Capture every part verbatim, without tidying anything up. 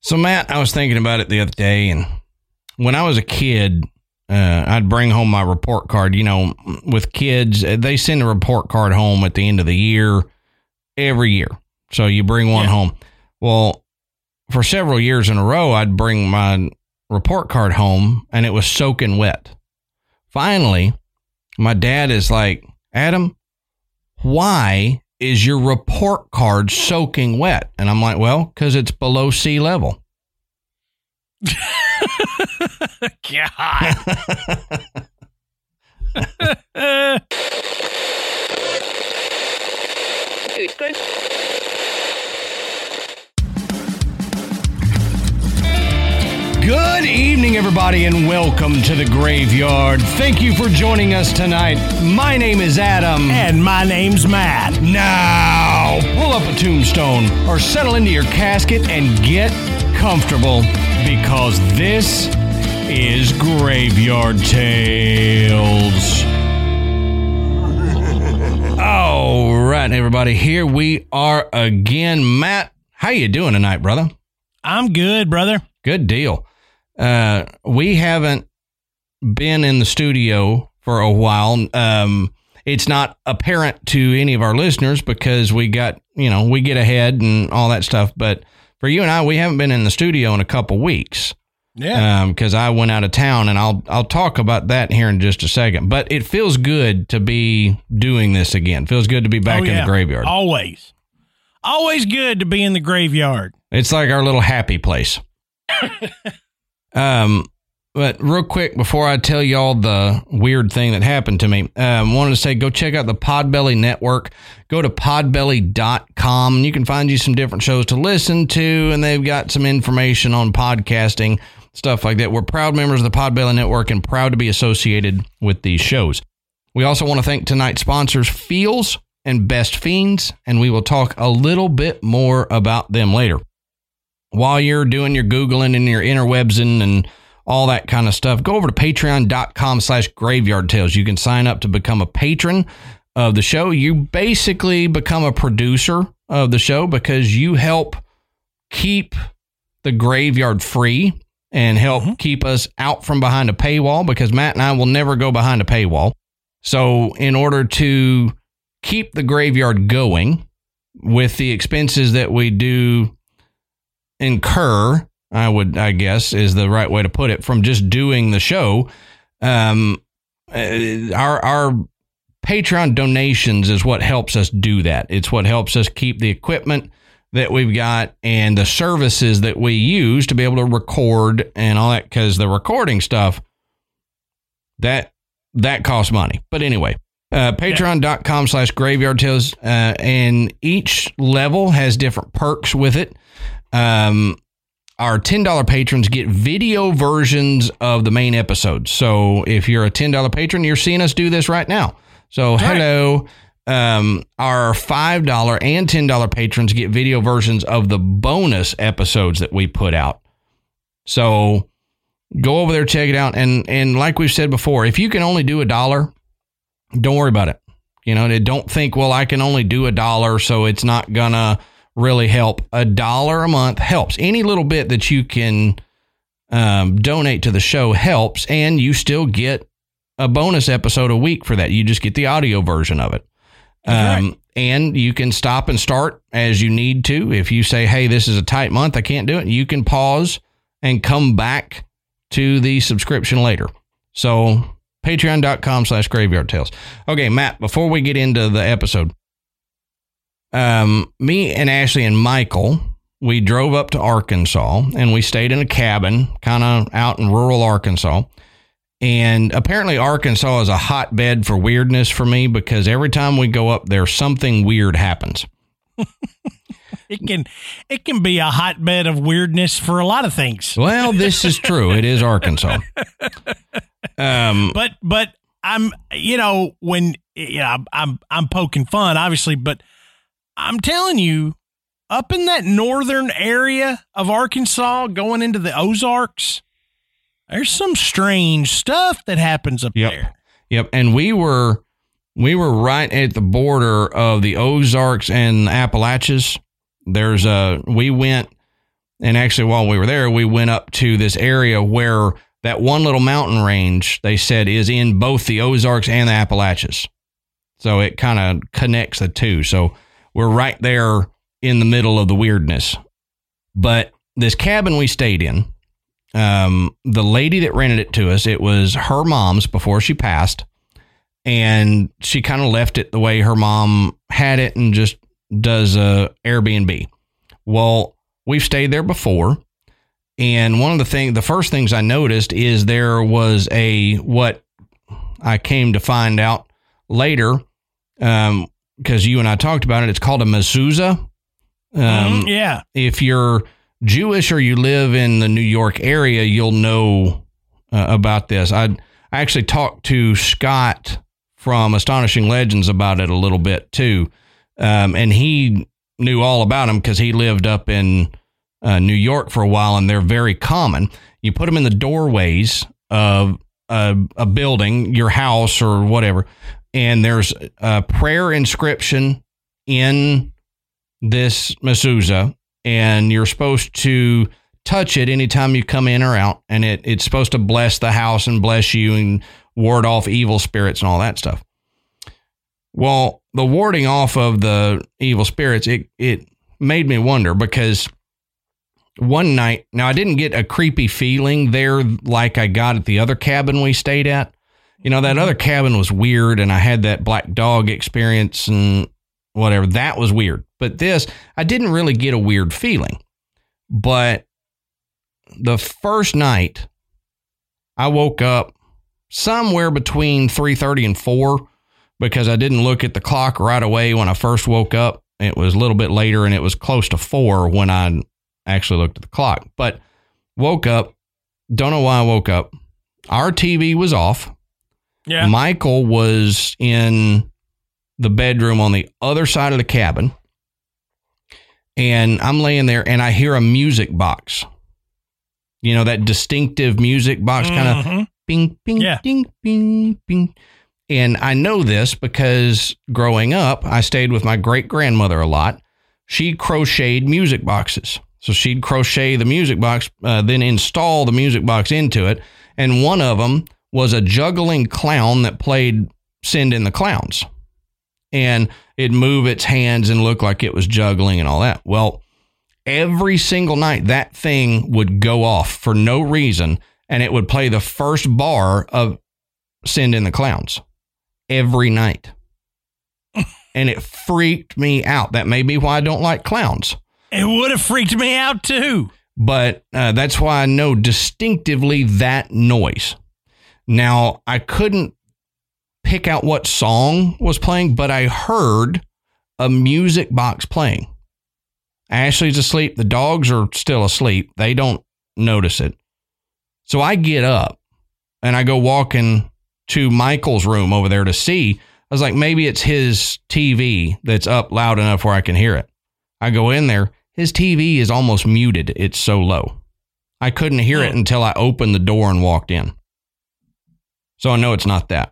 So, Matt, I was thinking about it the other day, and when I was a kid, uh, I'd bring home my report card. You know, with kids, they send a report card home at the end of the year every year. So you bring one yeah. home. Well, for several years in a row, I'd bring my report card home, and it was soaking wet. Finally, my dad is like, Adam, why is your report card soaking wet? And I'm like, well, because it's below sea level. God. Good evening, everybody, and welcome to the Graveyard. Thank you for joining us tonight. My name is Adam. And my name's Matt. Now, pull up a tombstone or settle into your casket and get comfortable, because this is Graveyard Tales. All right, everybody, here we are again. Matt, how you doing tonight, brother? I'm good, brother. Good deal. Uh, we haven't been in the studio for a while. Um, it's not apparent to any of our listeners because we got, you know, we get ahead and all that stuff. But for you and I, we haven't been in the studio in a couple weeks. Yeah. Um, because I went out of town, and I'll I'll talk about that here in just a second. But it feels good to be doing this again. Feels good to be back oh, yeah. in the graveyard. Always. Always good to be in the graveyard. It's like our little happy place. um, but real quick, before I tell y'all the weird thing that happened to me, um, wanted to say go check out the Podbelly Network. Go to podbelly dot com, and you can find you some different shows to listen to, and they've got some information on podcasting, stuff like that. We're proud members of the Podbelly Network and proud to be associated with these shows. We also want to thank tonight's sponsors, Feels and Best Fiends, and we will talk a little bit more about them later. While you're doing your Googling and your interwebsing and all that kind of stuff, go over to patreon dot com slash graveyard tales. You can sign up to become a patron of the show. You basically become a producer of the show because you help keep the graveyard free and help mm-hmm. keep us out from behind a paywall, because Matt and I will never go behind a paywall. So in order to keep the graveyard going with the expenses that we do incur, I would, I guess, is the right way to put it, from just doing the show, um, our our Patreon donations is what helps us do that. It's what helps us keep the equipment that we've got and the services that we use to be able to record and all that, because the recording stuff, that that costs money. But anyway, uh, patreon dot com slash graveyard tales, uh, and each level has different perks with it. Um, our ten dollars patrons get video versions of the main episodes. So if you're a ten dollars patron, you're seeing us do this right now. So right. hello. Um, our five dollars and ten dollars patrons get video versions of the bonus episodes that we put out. So go over there, check it out. And, and like we've said before, if you can only do a dollar, don't worry about it. You know, don't think, well, I can only do a dollar, so it's not gonna really help. A dollar a month helps. Any little bit that you can um, donate to the show helps, and you still get a bonus episode a week for that. You just get the audio version of it. Um, right. And you can stop and start as you need to. If you say, hey, this is a tight month, I can't do it, you can pause and come back to the subscription later. So patreon dot com slash graveyard tales. Okay, Matt, before we get into the episode, um, me and Ashley and Michael, we drove up to Arkansas, and we stayed in a cabin kind of out in rural Arkansas. And apparently Arkansas is a hotbed for weirdness for me, because every time we go up there, something weird happens. It can it can be a hotbed of weirdness for a lot of things. Well, this is true. It is Arkansas. Um, but but I'm you know when you know I'm I'm poking fun, obviously, but I'm telling you, up in that northern area of Arkansas, going into the Ozarks, there's some strange stuff that happens up yep. there. Yep. And we were we were right at the border of the Ozarks and Appalachians. There's a we went And actually, while we were there, we went up to this area where that one little mountain range, they said, is in both the Ozarks and the Appalachians. So it kind of connects the two. So we're right there in the middle of the weirdness. But this cabin we stayed in, um, the lady that rented it to us, it was her mom's before she passed. And she kind of left it the way her mom had it and just does a Airbnb. Well, we've stayed there before. And one of the things, the first things I noticed is there was a, what I came to find out later, um, because you and I talked about it, it's called a mezuzah. Um, mm, yeah. If you're Jewish or you live in the New York area, you'll know uh, about this. I, I actually talked to Scott from Astonishing Legends about it a little bit too. Um, and he knew all about them because he lived up in uh, New York for a while, and they're very common. You put them in the doorways of a, a building, your house or whatever, and there's a prayer inscription in this mezuzah, and you're supposed to touch it anytime you come in or out, and it, it's supposed to bless the house and bless you and ward off evil spirits and all that stuff. Well, the warding off of the evil spirits, it, it made me wonder, because one night, now I didn't get a creepy feeling there like I got at the other cabin we stayed at. You know, that other cabin was weird, and I had that black dog experience and whatever. That was weird. But this, I didn't really get a weird feeling. But the first night, I woke up somewhere between three thirty and four, because I didn't look at the clock right away when I first woke up. It was a little bit later, and it was close to four when I actually looked at the clock. But woke up, don't know why I woke up. Our T V was off. Yeah. Michael was in the bedroom on the other side of the cabin. And I'm laying there, and I hear a music box. You know, that distinctive music box, kind of mm-hmm. bing, bing, yeah. ding, bing, bing. And I know this because growing up, I stayed with my great grandmother a lot. She crocheted music boxes. So she'd crochet the music box, uh, then install the music box into it. And one of them was a juggling clown that played Send in the Clowns. And it'd move its hands and look like it was juggling and all that. Well, every single night that thing would go off for no reason, and it would play the first bar of Send in the Clowns every night. And it freaked me out. That may be why I don't like clowns. It would have freaked me out too. But uh, that's why I know distinctively that noise. Now, I couldn't pick out what song was playing, but I heard a music box playing. Ashley's asleep. The dogs are still asleep. They don't notice it. So I get up and I go walking to Michael's room over there to see. I was like, maybe it's his T V that's up loud enough where I can hear it. I go in there. His T V is almost muted. It's so low. I couldn't hear it until I opened the door and walked in. So I know it's not that.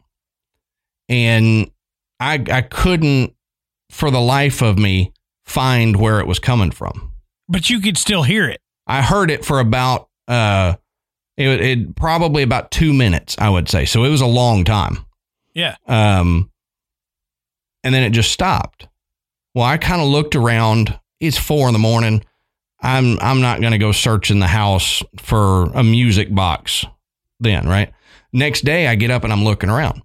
And I I couldn't, for the life of me, find where it was coming from. But you could still hear it. I heard it for about, uh, it, it probably about two minutes, I would say. So it was a long time. Yeah. Um, and then it just stopped. Well, I kind of looked around. It's four in the morning. I'm I'm not going to go searching the house for a music box then, right? Next day, I get up and I'm looking around.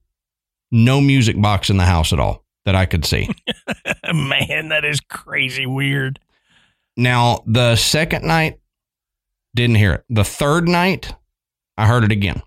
No music box in the house at all that I could see. Man, that is crazy weird. Now, the second night, didn't hear it. The third night, I heard it again.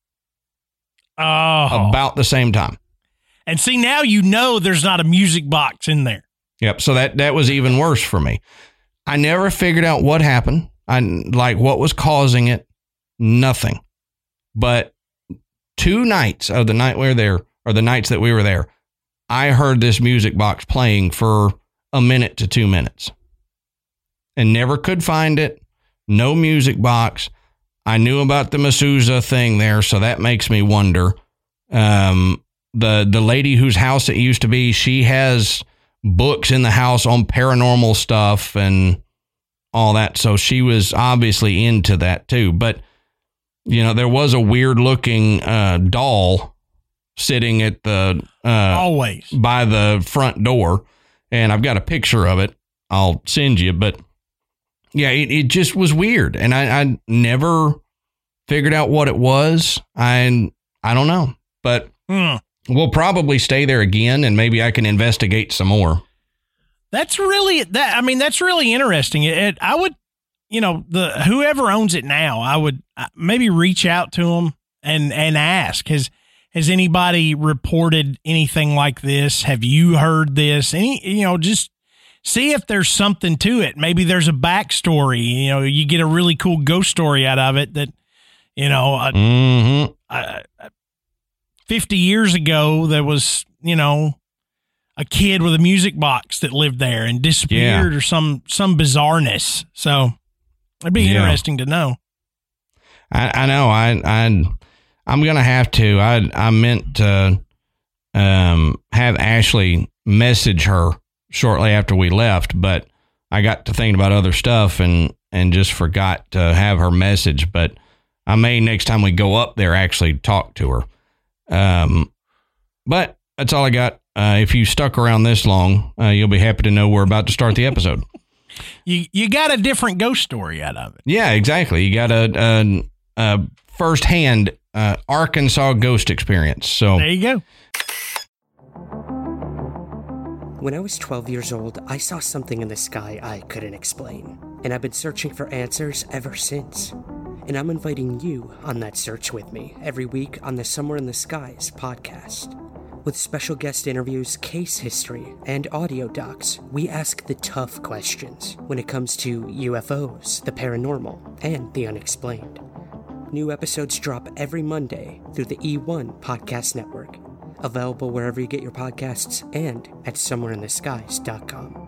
Oh. About the same time. And see, now you know there's not a music box in there. Yep. So that, that was even worse for me. I never figured out what happened. I like what was causing it. Nothing. But two nights of the night we were there, or the nights that we were there, I heard this music box playing for a minute to two minutes and never could find it. No music box. I knew about the mezuzah thing there, so that makes me wonder. Um, the the lady whose house it used to be, she has books in the house on paranormal stuff and all that. So she was obviously into that too. But, you know, there was a weird looking uh, doll sitting at the uh, always by the front door. And I've got a picture of it. I'll send you. But yeah, it, it just was weird. And I, I never figured out what it was. I, I don't know. But hmm. we'll probably stay there again, and maybe I can investigate some more. That's really that. I mean, that's really interesting. It, it, I would, you know, the whoever owns it now, I would maybe reach out to them and and ask, has has anybody reported anything like this? Have you heard this? Any, you know, just see if there's something to it. Maybe there's a backstory. You know, you get a really cool ghost story out of it that, you know, uh, mm-hmm. uh, fifty years ago, there was, you know, a kid with a music box that lived there and disappeared yeah. or some, some bizarreness. So it'd be yeah. interesting to know. I, I know. I, I, I'm going to have to, I, I meant to, um, have Ashley message her shortly after we left, but I got to thinking about other stuff and, and just forgot to have her message, but I may next time we go up there actually talk to her. Um, but that's all I got. Uh, if you stuck around this long, uh, you'll be happy to know we're about to start the episode. you you got a different ghost story out of it. Yeah, exactly. You got a, a, a firsthand uh, Arkansas ghost experience. So there you go. When I was twelve years old, I saw something in the sky I couldn't explain, and I've been searching for answers ever since. And I'm inviting you on that search with me every week on the Somewhere in the Skies podcast. With special guest interviews, case history, and audio docs, we ask the tough questions when it comes to U F Os, the paranormal, and the unexplained. New episodes drop every Monday through the E one Podcast Network, available wherever you get your podcasts and at somewhere in the skies dot com.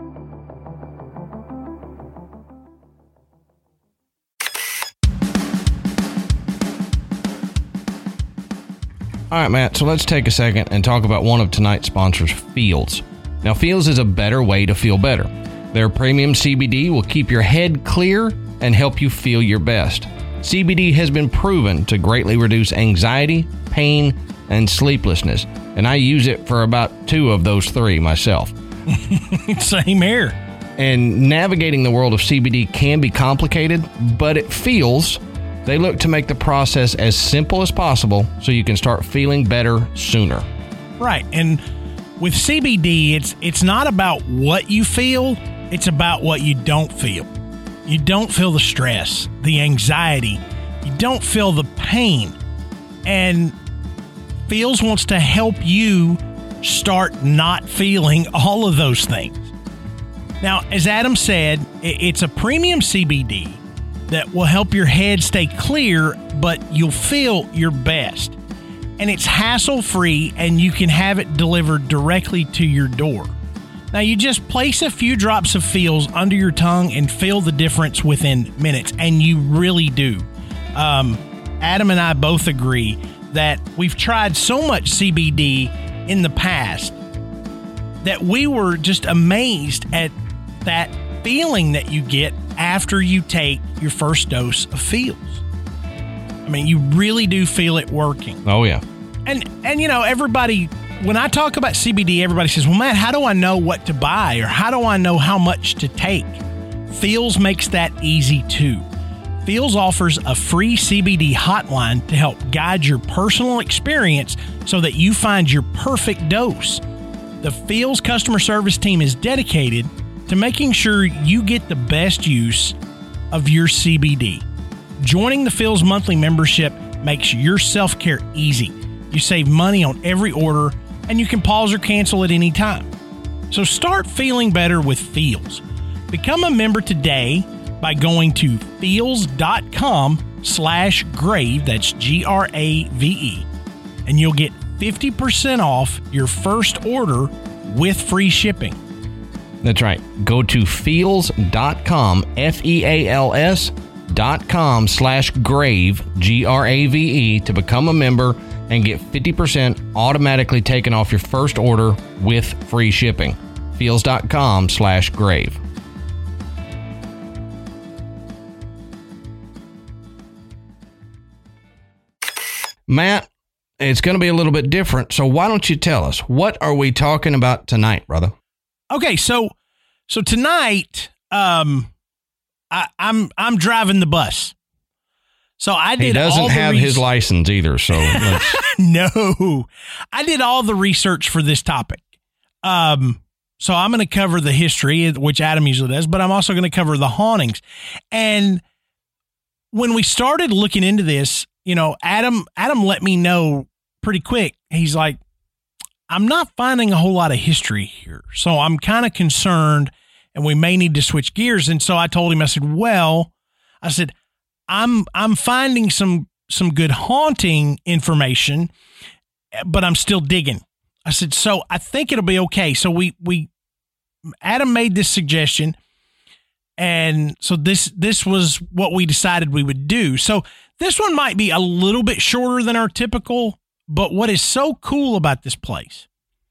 All right, Matt, so let's take a second and talk about one of tonight's sponsors, Feals. Now, Feals is a better way to feel better. Their premium C B D will keep your head clear and help you feel your best. C B D has been proven to greatly reduce anxiety, pain, and sleeplessness, and I use it for about two of those three myself. Same here. And navigating the world of C B D can be complicated, but at Feals, they look to make the process as simple as possible so you can start feeling better sooner. Right. And with C B D, it's it's not about what you feel, it's about what you don't feel. You don't feel the stress, the anxiety, you don't feel the pain. And Feals wants to help you start not feeling all of those things. Now, as Adam said, it's a premium C B D that will help your head stay clear, but you'll feel your best. And it's hassle-free, and you can have it delivered directly to your door. Now, you just place a few drops of Feals under your tongue and feel the difference within minutes, and you really do. Um, Adam and I both agree that we've tried so much C B D in the past that we were just amazed at that feeling that you get after you take your first dose of Feals. I mean, you really do feel it working. Oh, yeah. And, and you know, everybody, when I talk about C B D, everybody says, well, Matt, how do I know what to buy? Or how do I know how much to take? Feals makes that easy, too. Feals offers a free C B D hotline to help guide your personal experience so that you find your perfect dose. The Feals customer service team is dedicated to making sure you get the best use of your C B D. Joining the Feals monthly membership makes your self-care easy. You save money on every order, and you can pause or cancel at any time. So start feeling better with Feals. Become a member today by going to feals.com slash grave, that's G R A V E, and you'll get fifty percent off your first order with free shipping. That's right. Go to feals.com, F E A L S dot com slash grave, G R A V E, to become a member and get fifty percent automatically taken off your first order with free shipping. Feals.com slash grave. Matt, it's going to be a little bit different. So why don't you tell us, what are we talking about tonight, brother? Okay, so so tonight, um, I, I'm I'm driving the bus. So I did. He doesn't all the have res- his license either. So let's... no, I did all the research for this topic. Um, so I'm going to cover the history, which Adam usually does, but I'm also going to cover the hauntings. And when we started looking into this, you know, Adam Adam let me know pretty quick. He's like, I'm not finding a whole lot of history here. So I'm kind of concerned and we may need to switch gears. And so I told him, I said, well, I said, I'm, I'm finding some, some good haunting information, but I'm still digging. I said, so I think it'll be okay. So we, we, Adam made this suggestion. And so this, this was what we decided we would do. So this one might be a little bit shorter than our typical. But what is so cool about this place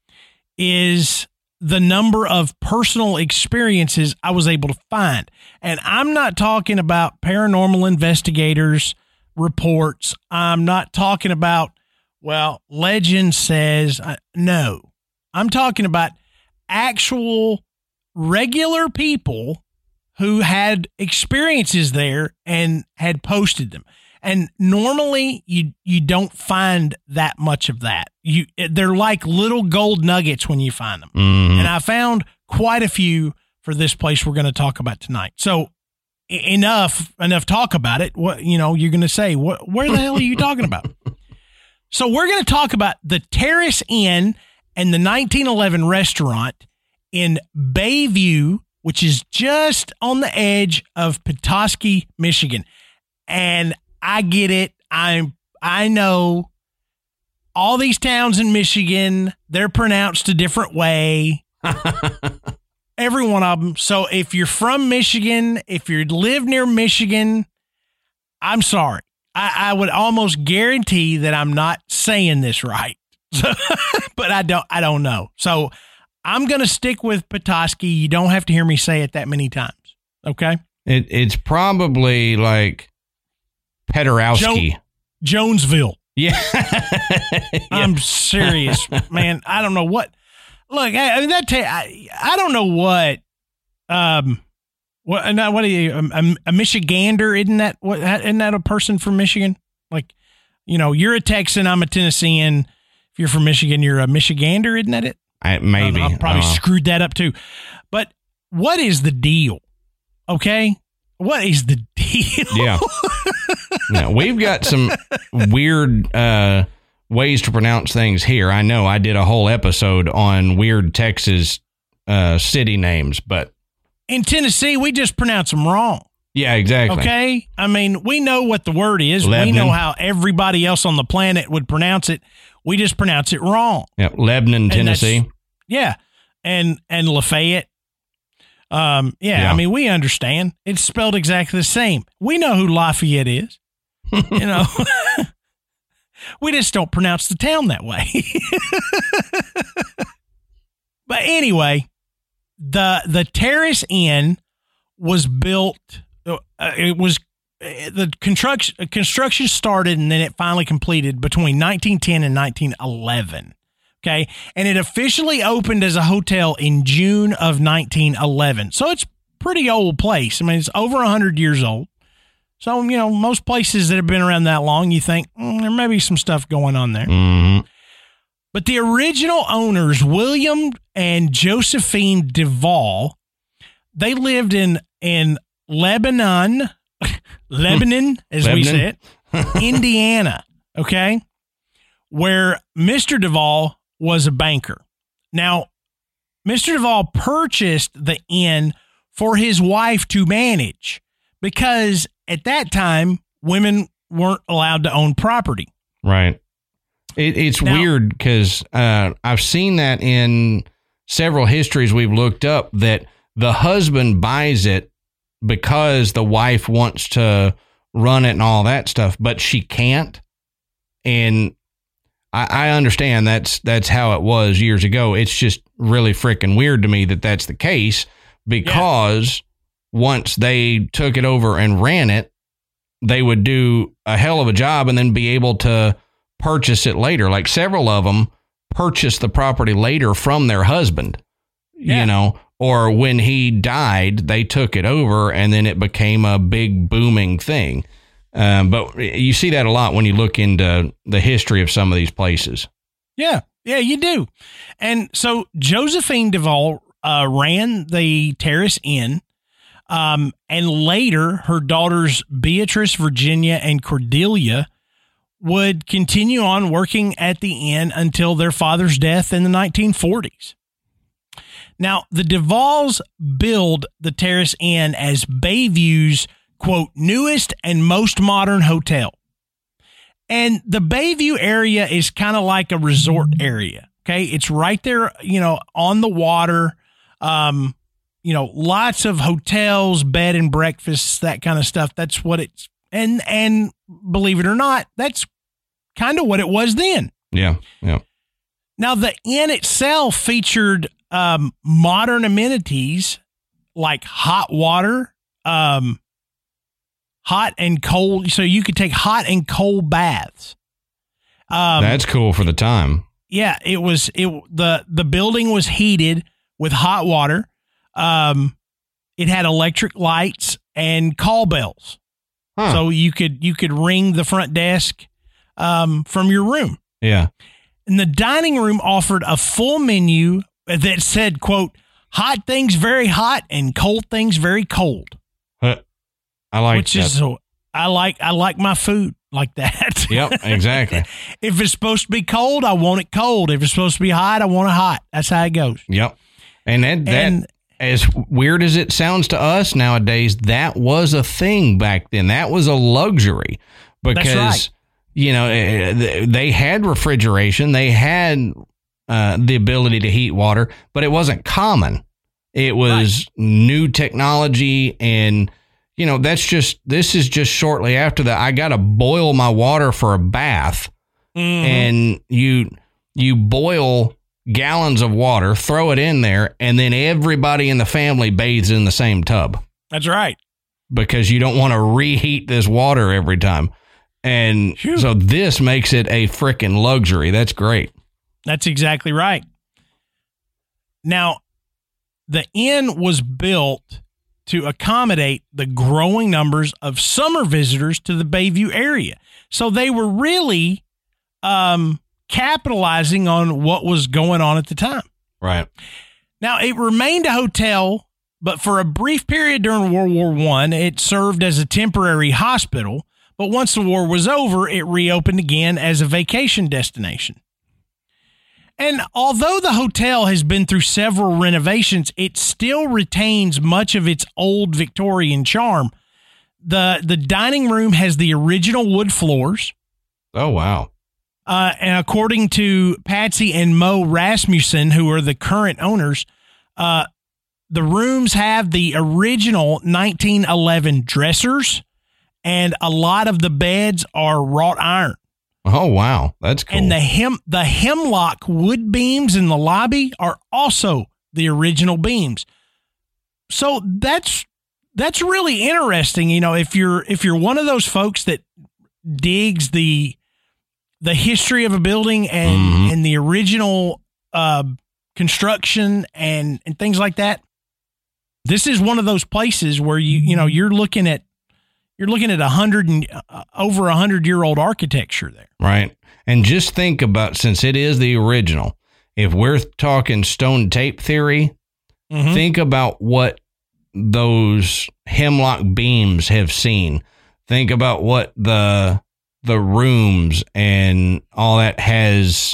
is the number of personal experiences I was able to find. And I'm not talking about paranormal investigators' reports. I'm not talking about, well, legend says, uh, no. I'm talking about actual regular people who had experiences there and had posted them. And normally you you don't find that much of that. You they're like little gold nuggets when you find them. Mm-hmm. And I found quite a few for this place we're going to talk about tonight. So enough enough talk about it. What you know, you're going to say, what where the hell are you talking about? So we're going to talk about the Terrace Inn and the nineteen eleven restaurant in Bayview, which is just on the edge of Petoskey, Michigan. And I get it. I'm, I know all these towns in Michigan, they're pronounced a different way. Every one of them. So if you're from Michigan, if you live near Michigan, I'm sorry. I, I would almost guarantee that I'm not saying this right. So, but I don't, I don't know. So I'm going to stick with Petoskey. You don't have to hear me say it that many times. Okay. It, it's probably like Pedorowski. Jo- Jonesville. Yeah. yeah. I'm serious, man. I don't know what. Look, I, I mean that. Ta- I I don't know what. Um, what? Not what are you? A, a Michigander? Isn't that what? Isn't that a person from Michigan? Like, you know, you're a Texan. I'm a Tennessean. If you're from Michigan, you're a Michigander. Isn't that it? I, maybe. I, I probably uh, screwed that up too. But what is the deal? Okay. What is the deal? Yeah. Yeah, we've got some weird uh, ways to pronounce things here. I know I did a whole episode on weird Texas uh, city names, but in Tennessee, we just pronounce them wrong. Yeah, exactly. Okay. I mean, we know what the word is. Lebanon. We know how everybody else on the planet would pronounce it. We just pronounce it wrong. Yeah, Lebanon, Tennessee. Yeah. And and Lafayette. Um, yeah, yeah, I mean, we understand. It's spelled exactly the same. We know who Lafayette is. You know, we just don't pronounce the town that way. But anyway, the the Terrace Inn was built. Uh, it was uh, the construction construction started and then it finally completed between nineteen ten and nineteen eleven. Okay, and it officially opened as a hotel in June of nineteen eleven. So it's a pretty old place. I mean, it's over one hundred years old. So, you know, most places that have been around that long, you think mm, there may be some stuff going on there. Mm-hmm. But the original owners, William and Josephine Duvall, they lived in, in Lebanon, Lebanon, as Lebanon. we say it, Indiana, okay, where Mister Duvall was a banker. Now, Mister Duvall purchased the inn for his wife to manage because at that time, women weren't allowed to own property. Right. It, it's now, weird because uh, I've seen that in several histories we've looked up that the husband buys it because the wife wants to run it and all that stuff, but she can't. And I, I understand that's that's how it was years ago. It's just really freaking weird to me that that's the case because yeah. once they took it over and ran it, they would do a hell of a job and then be able to purchase it later. Like several of them purchased the property later from their husband, Yeah. you know, or when he died, they took it over and then it became a big booming thing. Um, but you see that a lot when you look into the history of some of these places. Yeah, yeah, you do. And so Josephine Duvall uh, ran the Terrace Inn, um, and later her daughters Beatrice, Virginia, and Cordelia would continue on working at the inn until their father's death in the nineteen forties. Now, the Duvalls billed the Terrace Inn as Bayview's, quote, newest and most modern hotel. And the Bayview area is kind of like a resort area. Okay. It's right there, you know, on the water. Um, you know, lots of hotels, bed and breakfasts, that kind of stuff. That's what it's, and, and believe it or not, that's kind of what it was then. Yeah. Yeah. Now, the inn itself featured um, modern amenities like hot water, um, hot and cold. So you could take hot and cold baths. Um, That's cool for the time. Yeah, it was, it, the, the building was heated with hot water. Um, it had electric lights and call bells. Huh. So you could, you could ring the front desk, um, from your room. Yeah. And the dining room offered a full menu that said, quote, hot things very hot and cold things very cold. Uh, I like Which that. is, so I like, I like my food like that. Yep, exactly. If it's supposed to be cold, I want it cold. If it's supposed to be hot, I want it hot. That's how it goes. Yep. And that, that And- as weird as it sounds to us nowadays, that was a thing back then. That was a luxury because, right. you know, eh, they had refrigeration. They had uh, the ability to heat water, but it wasn't common. It was right. new technology. And, you know, that's just, this is just shortly after that. I got to boil my water for a bath. Mm-hmm. And you, you boil gallons of water, throw it in there, and then everybody in the family bathes in the same tub. That's right. Because you don't want to reheat this water every time. And Phew. So this makes it a freaking luxury. That's great. That's exactly right. Now, the inn was built to accommodate the growing numbers of summer visitors to the Bayview area. So they were really um, capitalizing on what was going on at the time. Right. Now, it remained a hotel, but for a brief period during World War One, it served as a temporary hospital. But once the war was over, it reopened again as a vacation destination. And although the hotel has been through several renovations, it still retains much of its old Victorian charm. The, the dining room has the original wood floors. Oh, wow. Uh, and according to Patsy and Mo Rasmussen, who are the current owners, uh, the rooms have the original nineteen eleven dressers, and a lot of the beds are wrought iron. Oh, wow. That's cool. And the hem the hemlock wood beams in the lobby are also the original beams. So that's that's really interesting. You know, if you're if you're one of those folks that digs the the history of a building and, mm-hmm. and the original uh, construction and, and things like that, this is one of those places where you you know you're looking at you're looking at a hundred and uh, over a hundred year old architecture there. Right. And just think about, since it is the original, if we're talking stone tape theory, mm-hmm. think about what those hemlock beams have seen. Think about what the the rooms and all that has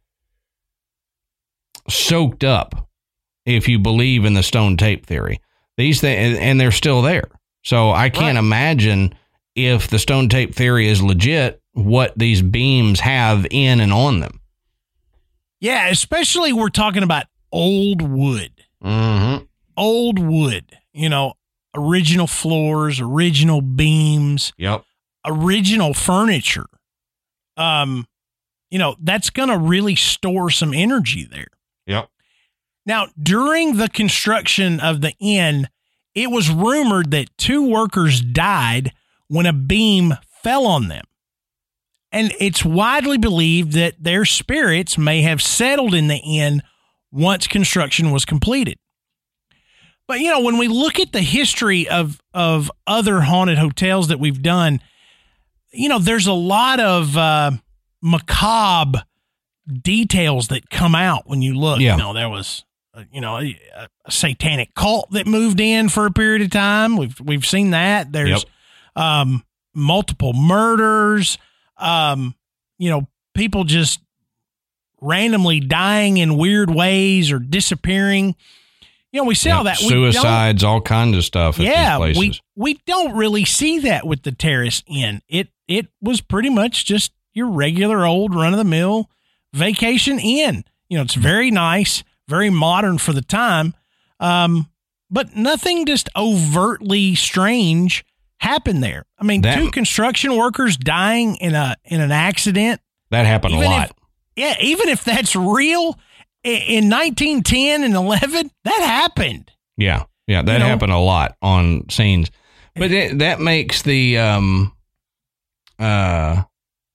soaked up, if you believe in the stone tape theory. These things, and they're still there. So I can't right. imagine, if the stone tape theory is legit, what these beams have in and on them. Yeah, especially we're talking about old wood. Mm-hmm. Old wood, you know, original floors, original beams. Yep. Original furniture. Um, you know, that's going to really store some energy there. Yep. Now, during the construction of the inn, it was rumored that two workers died when a beam fell on them. and it's widely believed that their spirits may have settled in the inn once construction was completed. But, you know, when we look at the history of, of other haunted hotels that we've done, you know, there's a lot of uh, macabre details that come out when you look. Yeah. You know, there was, uh, you know, a, a satanic cult that moved in for a period of time. We've we've seen that. There's Yep. um, multiple murders. Um, you know, people just randomly dying in weird ways or disappearing. You know, we see Yep. all that. We Suicides, all kinds of stuff at yeah, these places. we we don't really see that with the Terrace Inn. It it was pretty much just your regular old run of the mill vacation inn. You know, it's very nice, very modern for the time, um, but nothing just overtly strange happened there. I mean, That- two construction workers dying in a in an accident. That happened a Even lot. if- Yeah, even if that's real, i- in nineteen ten and eleven, that happened. Yeah. Yeah. That You know? happened a lot on scenes. But it, that makes the, um, uh,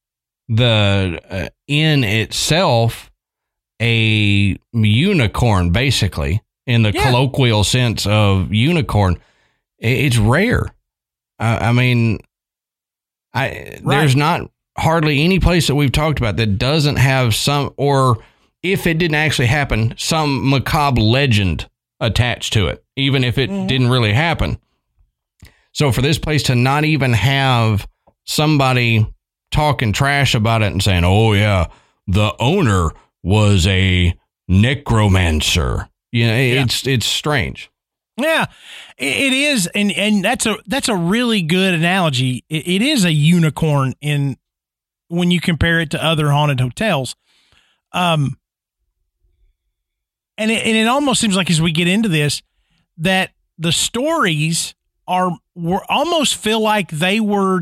the uh, inn itself a unicorn, basically, in the Yeah. colloquial sense of unicorn. I- It's rare. Uh, I mean, I Right. there's not hardly any place that we've talked about that doesn't have some, or if it didn't actually happen, some macabre legend attached to it, even if it Mhm. didn't really happen. So for this place to not even have somebody talking trash about it and saying, oh yeah, the owner was a necromancer, you know, Yeah. it's, it's strange. Yeah, i- it is, and and that's a that's a really good analogy. It, it is a unicorn in when you compare it to other haunted hotels, um, and it, and it almost seems like as we get into this that the stories are were almost feel like they were,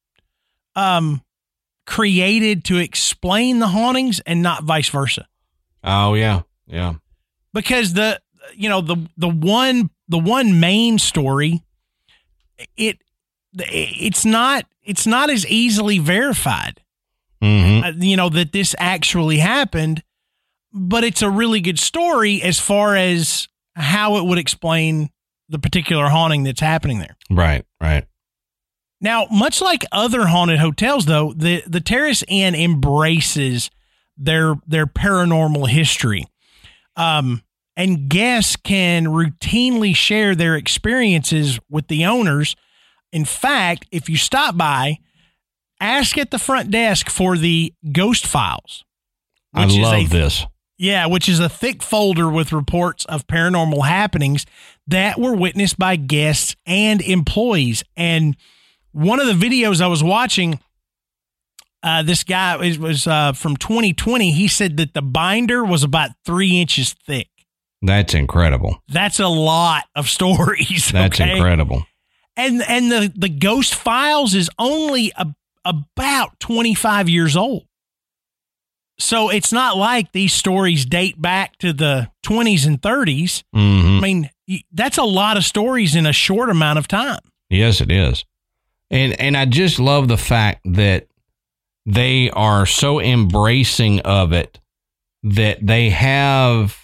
um, created to explain the hauntings and not vice versa. Oh yeah. Yeah. Because the you know the the one the one main story it it's not it's not as easily verified Mm-hmm. uh, you know that this actually happened, but it's a really good story as far as how it would explain the particular haunting that's happening there. Right. Right. Now, much like other haunted hotels, though, the, the Terrace Inn embraces their their paranormal history. Um, and guests can routinely share their experiences with the owners. In fact, if you stop by, ask at the front desk for the Ghost Files. I which is love a- this. Yeah, which is a thick folder with reports of paranormal happenings that were witnessed by guests and employees. And one of the videos I was watching, uh, this guy was, was uh, from twenty twenty. He said that the binder was about three inches thick. That's incredible. That's a lot of stories. That's okay? incredible. And and the, the Ghost Files is only a, about twenty-five years old. So it's not like these stories date back to the twenties and thirties. Mm-hmm. I mean, y- that's a lot of stories in a short amount of time. Yes, it is. And and I just love the fact that they are so embracing of it that they have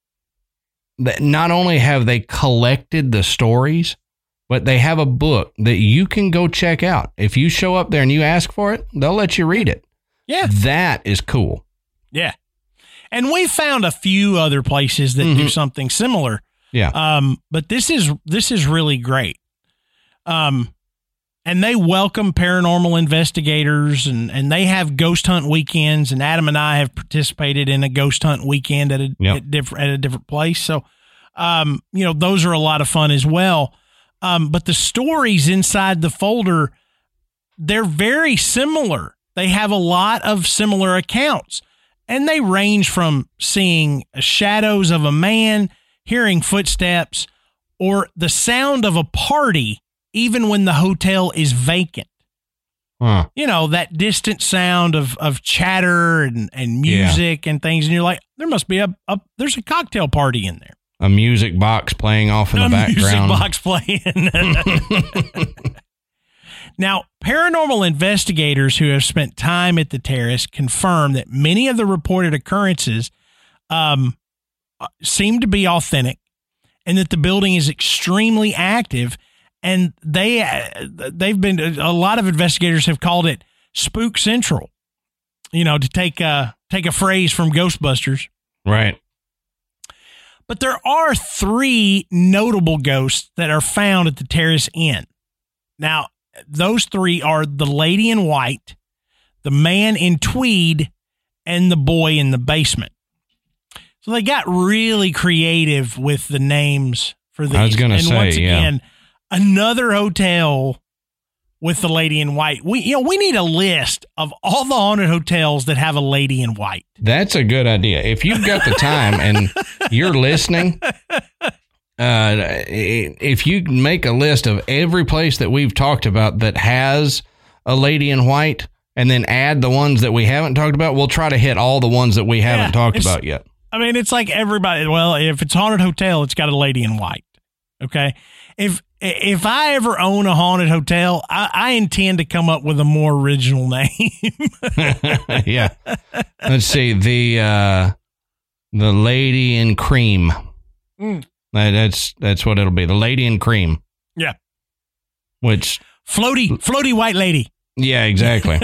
that not only have they collected the stories, but they have a book that you can go check out. If you show up there and you ask for it, they'll let you read it. Yeah. That is cool. Yeah. And we found a few other places that do Mhm. something similar. Yeah. Um, but this is this is really great. Um, and they welcome paranormal investigators, and, and they have ghost hunt weekends. And Adam and I have participated in a ghost hunt weekend at a Yep. at different at a different place. So, um, you know, those are a lot of fun as well. Um, but the stories inside the folder, they're very similar. They have a lot of similar accounts, and they range from seeing shadows of a man, hearing footsteps, or the sound of a party, even when the hotel is vacant. Huh. You know, that distant sound of, of chatter and, and music and things. And you're like, there must be a, a, there's a cocktail party in there. A music box playing off in the A background. music box playing. Now, paranormal investigators who have spent time at the terrace confirm that many of the reported occurrences um, seem to be authentic and that the building is extremely active. And they, they've been, a lot of investigators have called it Spook Central, you know, to take a, take a phrase from Ghostbusters. Right. But there are three notable ghosts that are found at the Terrace Inn. Now, those three are the lady in white, the man in tweed, and the boy in the basement. So they got really creative with the names for these. I was going to say, once again, yeah. another hotel with the lady in white. We, you know, we need a list of all the haunted hotels that have a lady in white. That's a good idea. If you've got the time and you're listening, uh, if you make a list of every place that we've talked about that has a lady in white and then add the ones that we haven't talked about, we'll try to hit all the ones that we haven't yeah, talked about yet. I mean, it's like everybody, well, if it's a haunted hotel, it's got a lady in white. Okay. If, if I ever own a haunted hotel, I, I intend to come up with a more original name. Yeah. Let's see. The, uh, the lady in cream. Mm. That, that's, that's what it'll be. The lady in cream. Yeah. Which floaty, floaty white lady. Yeah, exactly.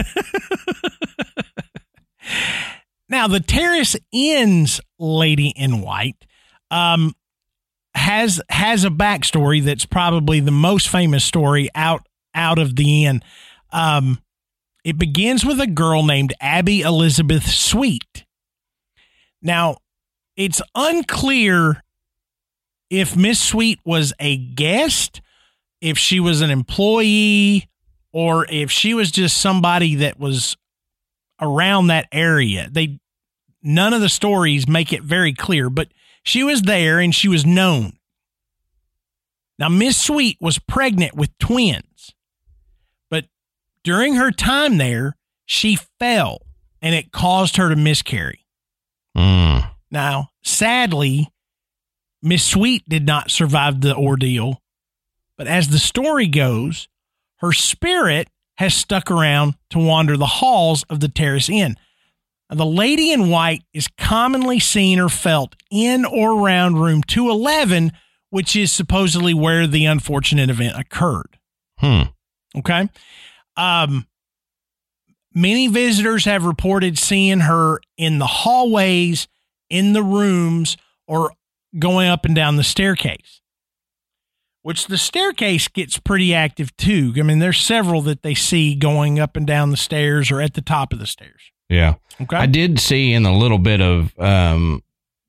Now, the Terrace Inn's lady in white, um, has has a backstory that's probably the most famous story out out of the inn. Um, it begins with a girl named Abby Elizabeth Sweet. Now, it's unclear if Miss Sweet was a guest, if she was an employee, or if she was just somebody that was around that area. They none of the stories make it very clear, but she was there and she was known. Now, Miss Sweet was pregnant with twins, but during her time there, she fell and it caused her to miscarry. Mm. Now, sadly, Miss Sweet did not survive the ordeal, but as the story goes, her spirit has stuck around to wander the halls of the Terrace Inn. The lady in white is commonly seen or felt in or around room two eleven, which is supposedly where the unfortunate event occurred. Hmm. Okay. Um, many visitors have reported seeing her in the hallways, in the rooms, or going up and down the staircase, which the staircase gets pretty active too. I mean, there's several that they see going up and down the stairs or at the top of the stairs. Yeah. Okay. I did see in a little bit of um,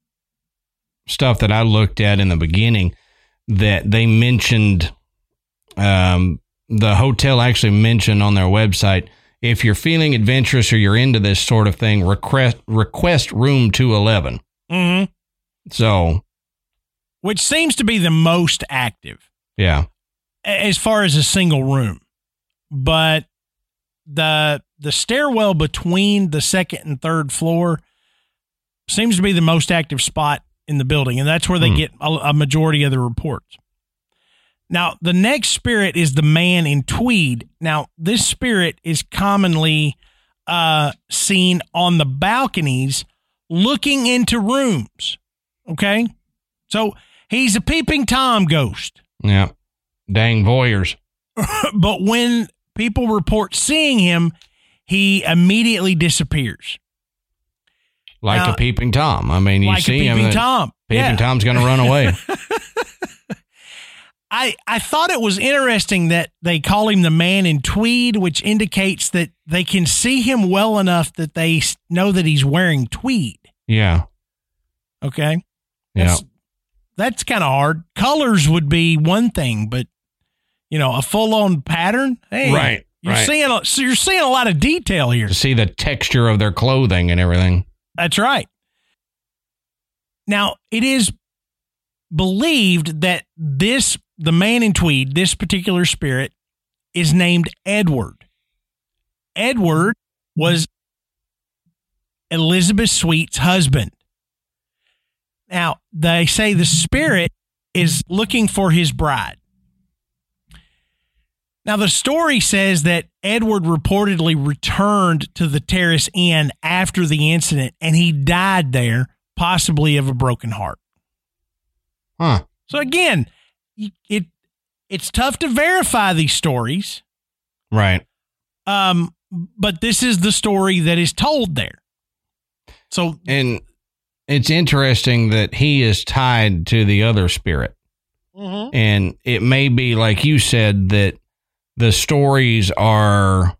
stuff that I looked at in the beginning that they mentioned, um, the hotel actually mentioned on their website, if you're feeling adventurous or you're into this sort of thing, request, request room two eleven. Mm-hmm. So. Which seems to be the most active. Yeah. As far as a single room. But the the stairwell between the second and third floor seems to be the most active spot in the building, and that's where they hmm. get a, a majority of the reports. Now, the next spirit is the man in tweed. Now, this spirit is commonly uh, seen on the balconies looking into rooms. Okay? So, he's a peeping Tom ghost. Yeah. Dang voyeurs. But when people report seeing him, he immediately disappears. Like now, a peeping Tom. I mean, you like see a him. Peeping Tom. Peeping yeah. Tom's going to run away. I, I thought it was interesting that they call him the man in tweed, which indicates that they can see him well enough that they know that he's wearing tweed. Yeah. Okay. Yeah. That's, that's kind of hard. Colors would be one thing, but you know, a full-on pattern. Hey, right. You're right. seeing a, so you're seeing a lot of detail here. To see the texture of their clothing and everything. That's right. Now, it is believed that this, the man in tweed, this particular spirit, is named Edward. Edward was Elizabeth Sweet's husband. Now, they say the spirit is looking for his bride. Now, the story says that Edward reportedly returned to the Terrace Inn after the incident, and he died there, possibly of a broken heart. Huh. So again, it it's tough to verify these stories. Right. Um, but this is the story that is told there. So, and it's interesting that he is tied to the other spirit. Mm-hmm. And it may be, like you said, that the stories are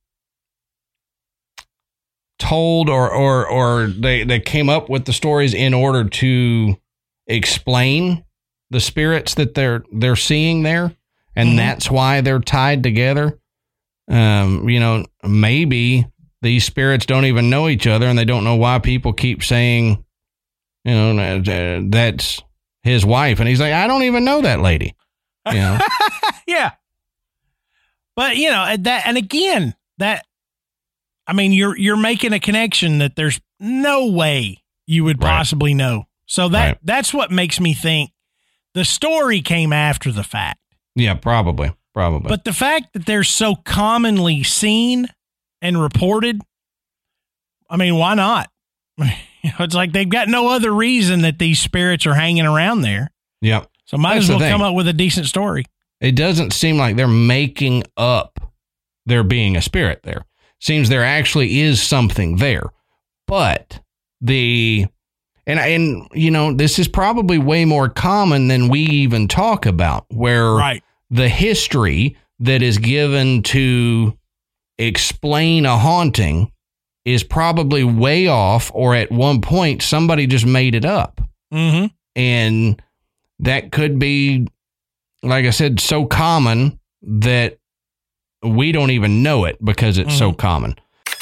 told or, or, or they, they came up with the stories in order to explain the spirits that they're, they're seeing there. And mm-hmm. that's why they're tied together. Um, you know, maybe these spirits don't even know each other and they don't know why people keep saying, you know, uh, that's his wife. And he's like, I don't even know that lady. You know? Yeah. But, you know, that, and again, that, I mean, you're, you're making a connection that there's no way you would possibly right. know. So that, right. that's what makes me think the story came after the fact. Yeah, probably. Probably. But the fact that they're so commonly seen and reported, I mean, why not? You know, it's like they've got no other reason that these spirits are hanging around there. Yeah. So might That's as well come up with a decent story. It doesn't seem like they're making up there being a spirit there. Seems there actually is something there. But the, and, and you know, this is probably way more common than we even talk about, where right. the history that is given to explain a haunting is probably way off, or at one point somebody just made it up. Mm-hmm. And that could be, like I said, so common that we don't even know it because it's mm-hmm. so common.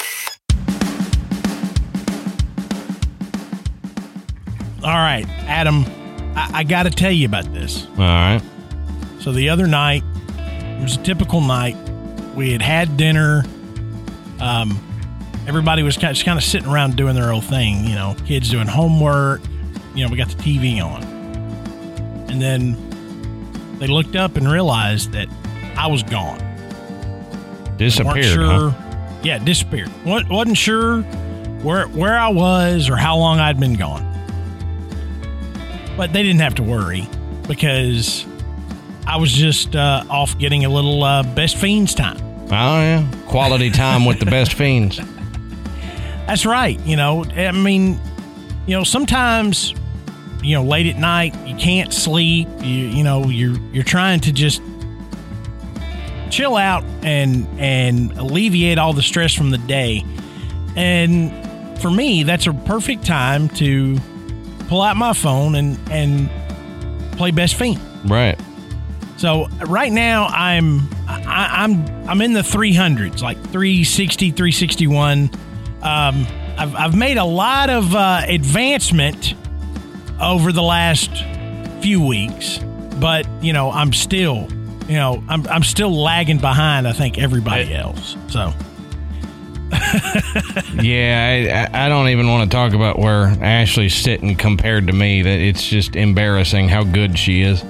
All right, Adam, I, I got to tell you about this. All right. So the other night, it was a typical night. We had had dinner. Um, everybody was kind of, just kind of sitting around doing their own thing. You know, kids doing homework. You know, we got the T V on. And then they looked up and realized that I was gone. Disappeared, sure, huh? Yeah, disappeared. Wasn't sure where where I was or how long I'd been gone. But they didn't have to worry because I was just uh, off getting a little uh, Best Fiends time. Oh, yeah. Quality time with the Best Fiends. That's right. You know, I mean, you know, sometimes, you know, late at night, you can't sleep. You, you know, you're, you're trying to just chill out and, and alleviate all the stress from the day. And for me, that's a perfect time to pull out my phone and, and play Best Fiend. Right. So right now I'm I, I'm I'm in the three hundreds, like three sixty, three sixty-one. Um, I've I've made a lot of uh, advancement over the last few weeks, but you know I'm still you know I'm I'm still lagging behind. I think everybody else. So. Yeah, I, I don't even want to talk about where Ashley's sitting compared to me. That it's just embarrassing how good she is.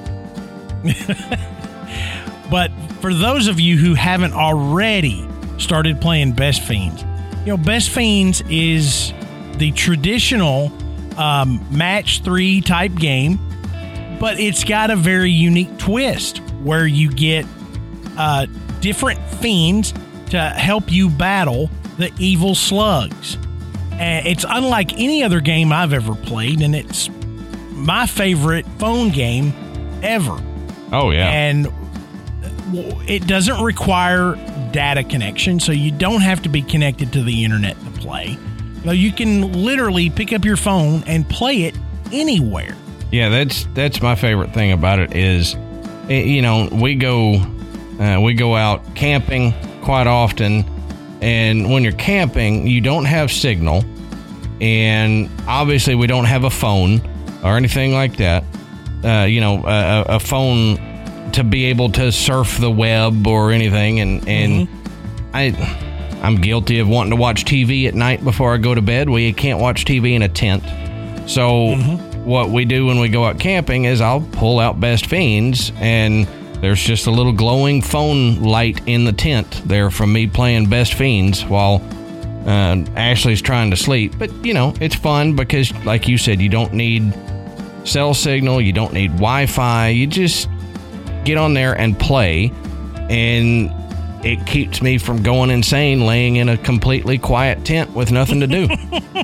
But for those of you who haven't already started playing Best Fiends, you know, Best Fiends is the traditional um, match three type game, but it's got a very unique twist where you get uh, different fiends to help you battle the evil slugs. And it's unlike any other game I've ever played, and it's my favorite phone game ever. Oh, yeah. And it doesn't require data connection, so you don't have to be connected to the internet to play. No, you can literally pick up your phone and play it anywhere. Yeah, that's that's my favorite thing about it is, you know, we go uh, we go out camping quite often, and when you're camping, you don't have signal, and obviously we don't have a phone or anything like that. Uh, you know, a, a phone to be able to surf the web or anything. And, and mm-hmm. I, I'm guilty of wanting to watch T V at night before I go to bed. We can't watch T V in a tent. So mm-hmm. what we do when we go out camping is I'll pull out Best Fiends and there's just a little glowing phone light in the tent there from me playing Best Fiends while uh, Ashley's trying to sleep. But, you know, it's fun because, like you said, you don't need cell signal. You don't need Wi-Fi. You just get on there and play. And it keeps me from going insane laying in a completely quiet tent with nothing to do.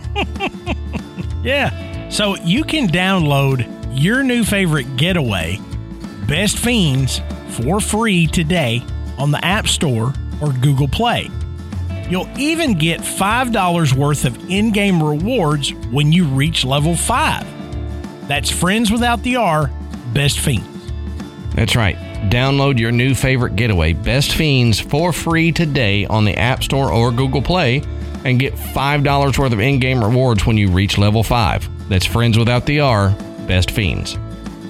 Yeah. So you can download your new favorite getaway, Best Fiends, for free today on the App Store or Google Play. You'll even get five dollars worth of in-game rewards when you reach level five. That's Friends Without the R, Best Fiends. That's right. Download your new favorite getaway, Best Fiends, for free today on the App Store or Google Play and get five dollars worth of in-game rewards when you reach level five. That's Friends Without the R, Best Fiends.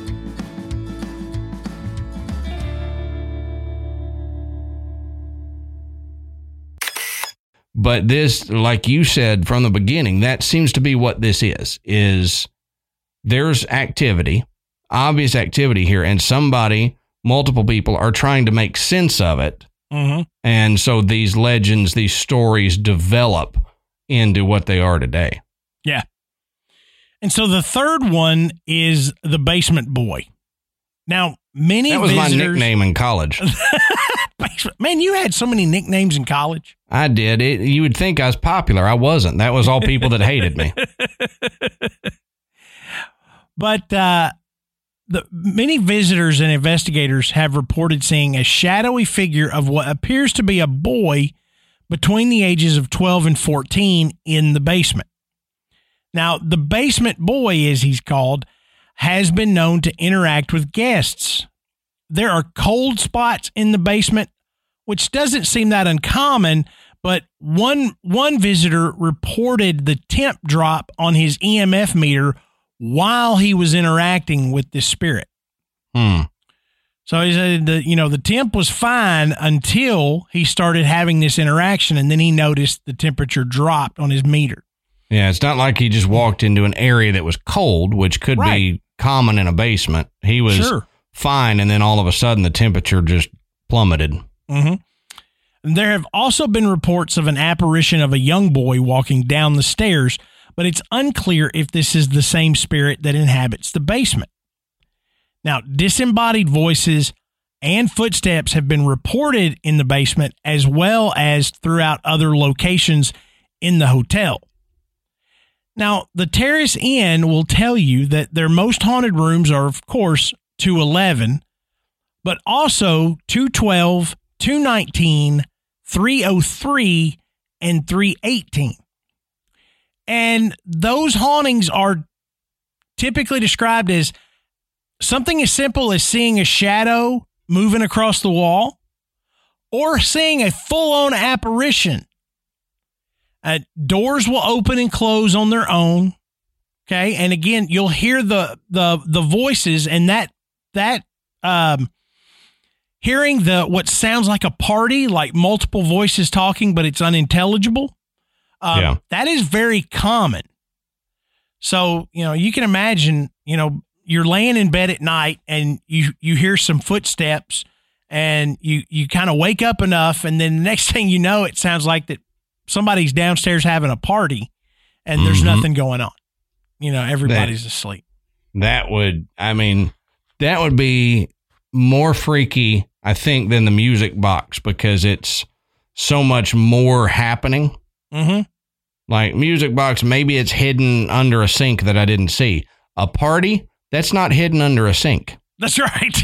But this, like you said from the beginning, that seems to be what this is, is there's activity, obvious activity here, and somebody... multiple people are trying to make sense of it. Mm-hmm. And so these legends, these stories develop into what they are today. Yeah. And so the third one is the Basement Boy. Now, many That was visitors, my nickname in college. Man, you had so many nicknames in college. I did. It, you would think I was popular. I wasn't. That was all people that hated me. But, uh, The, many visitors and investigators have reported seeing a shadowy figure of what appears to be a boy between the ages of twelve and fourteen in the basement. Now, the Basement Boy, as he's called, has been known to interact with guests. There are cold spots in the basement, which doesn't seem that uncommon, but one, one visitor reported the temp drop on his E M F meter while he was interacting with this spirit. Hmm. So he said that, you know, the temp was fine until he started having this interaction, and then he noticed the temperature dropped on his meter. Yeah, it's not like he just walked into an area that was cold, which could Right. be common in a basement. He was Sure. fine, and then all of a sudden the temperature just plummeted. Mm-hmm. And there have also been reports of an apparition of a young boy walking down the stairs, but it's unclear if this is the same spirit that inhabits the basement. Now, disembodied voices and footsteps have been reported in the basement as well as throughout other locations in the hotel. Now, the Terrace Inn will tell you that their most haunted rooms are, of course, two eleven, but also two twelve, two nineteen, three oh three, and three eighteen. And those hauntings are typically described as something as simple as seeing a shadow moving across the wall or seeing a full-on apparition. Uh, doors will open and close on their own. Okay. And again, you'll hear the, the, the voices, and that, that, um, hearing the, what sounds like a party, like multiple voices talking, but it's unintelligible. Um, Yeah. That is very common. So, you know, you can imagine, you know, you're laying in bed at night and you, you hear some footsteps and you, you kind of wake up enough. And then the next thing you know, it sounds like that somebody's downstairs having a party and there's Mhm. nothing going on. You know, everybody's asleep. That would, I mean, that would be more freaky, I think, than the music box because it's so much more happening. Mm-hmm. Like music box, maybe it's hidden under a sink that I didn't see. A party, that's not hidden under a sink. That's right.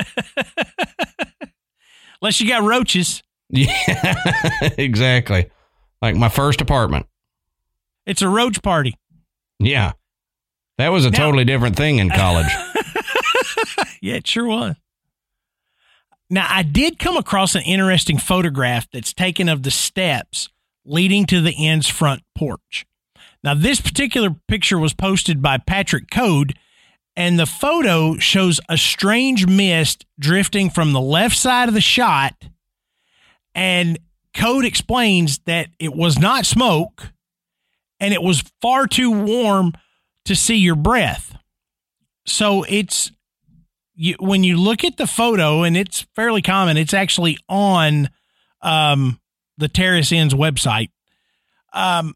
Unless you got roaches. Yeah, exactly. Like my first apartment. It's a roach party. Yeah. That was a Now- totally different thing in college. Yeah, it sure was. Now, I did come across an interesting photograph that's taken of the steps leading to the inn's front porch. Now, this particular picture was posted by Patrick Code, and the photo shows a strange mist drifting from the left side of the shot, and Code explains that it was not smoke, and it was far too warm to see your breath. So it's you, when you look at the photo, and it's fairly common, it's actually on um, the Terrace Inn's website. Um,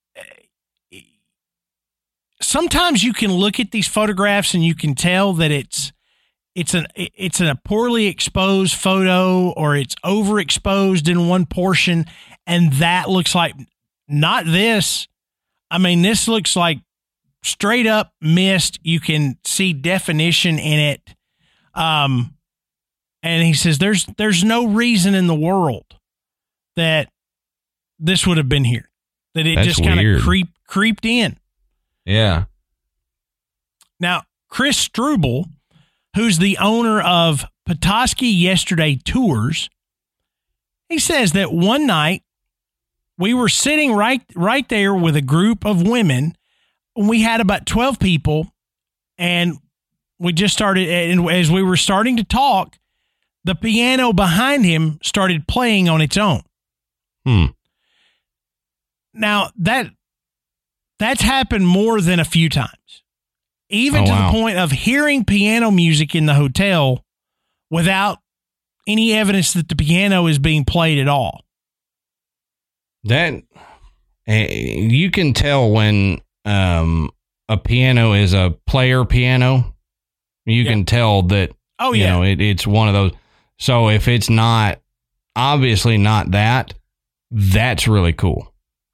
sometimes you can look at these photographs and you can tell that it's it's an it's a poorly exposed photo, or it's overexposed in one portion, and that looks like not this. I mean, this looks like straight up mist. You can see definition in it. Um, and he says there's there's no reason in the world that this would have been here, that it That's just kind weird. of creep creeped in. Yeah. Now, Chris Struble, who's the owner of Petoskey Yesterday Tours, he says that one night we were sitting right right there with a group of women. We had about twelve people, and we just started, and as we were starting to talk, the piano behind him started playing on its own. Hmm. Now, that that's happened more than a few times, even Oh, to wow. the point of hearing piano music in the hotel without any evidence that the piano is being played at all. That eh, you can tell when um, a piano is a player piano. You Yeah. can tell that. Oh, you yeah. know, it, it's one of those. So if it's not obviously not that, that's really cool.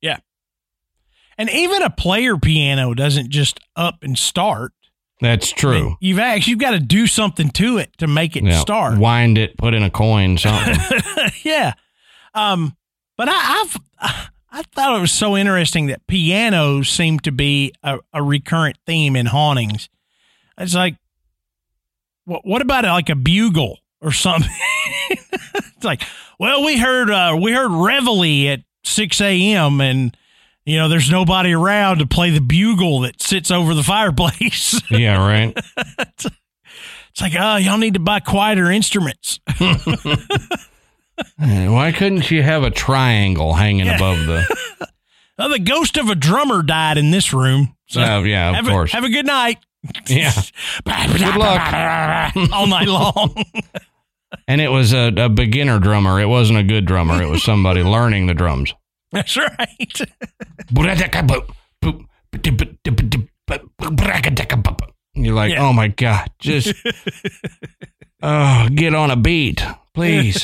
And even a player piano doesn't just up and start. That's I true. mean, you've actually you've got to do something to it to make it Yeah, start. wind it, put in a coin, something. Yeah. Um, but I, I've I thought it was so interesting that pianos seem to be a, a recurrent theme in hauntings. It's like, what what about like a bugle or something? It's like, well, we heard uh, we heard Reveille at six a.m. and you know, there's nobody around to play the bugle that sits over the fireplace. Yeah, right. it's, it's like, oh, y'all need to buy quieter instruments. Why couldn't you have a triangle hanging Yeah. above the? Oh, the ghost of a drummer died in this room. So Oh, yeah, of have course. A, have a good night. Yeah. Good luck. All night long. And it was a, a beginner drummer. It wasn't a good drummer. It was somebody learning the drums. That's right. You're like, Yeah. oh my God, just oh, get on a beat, please.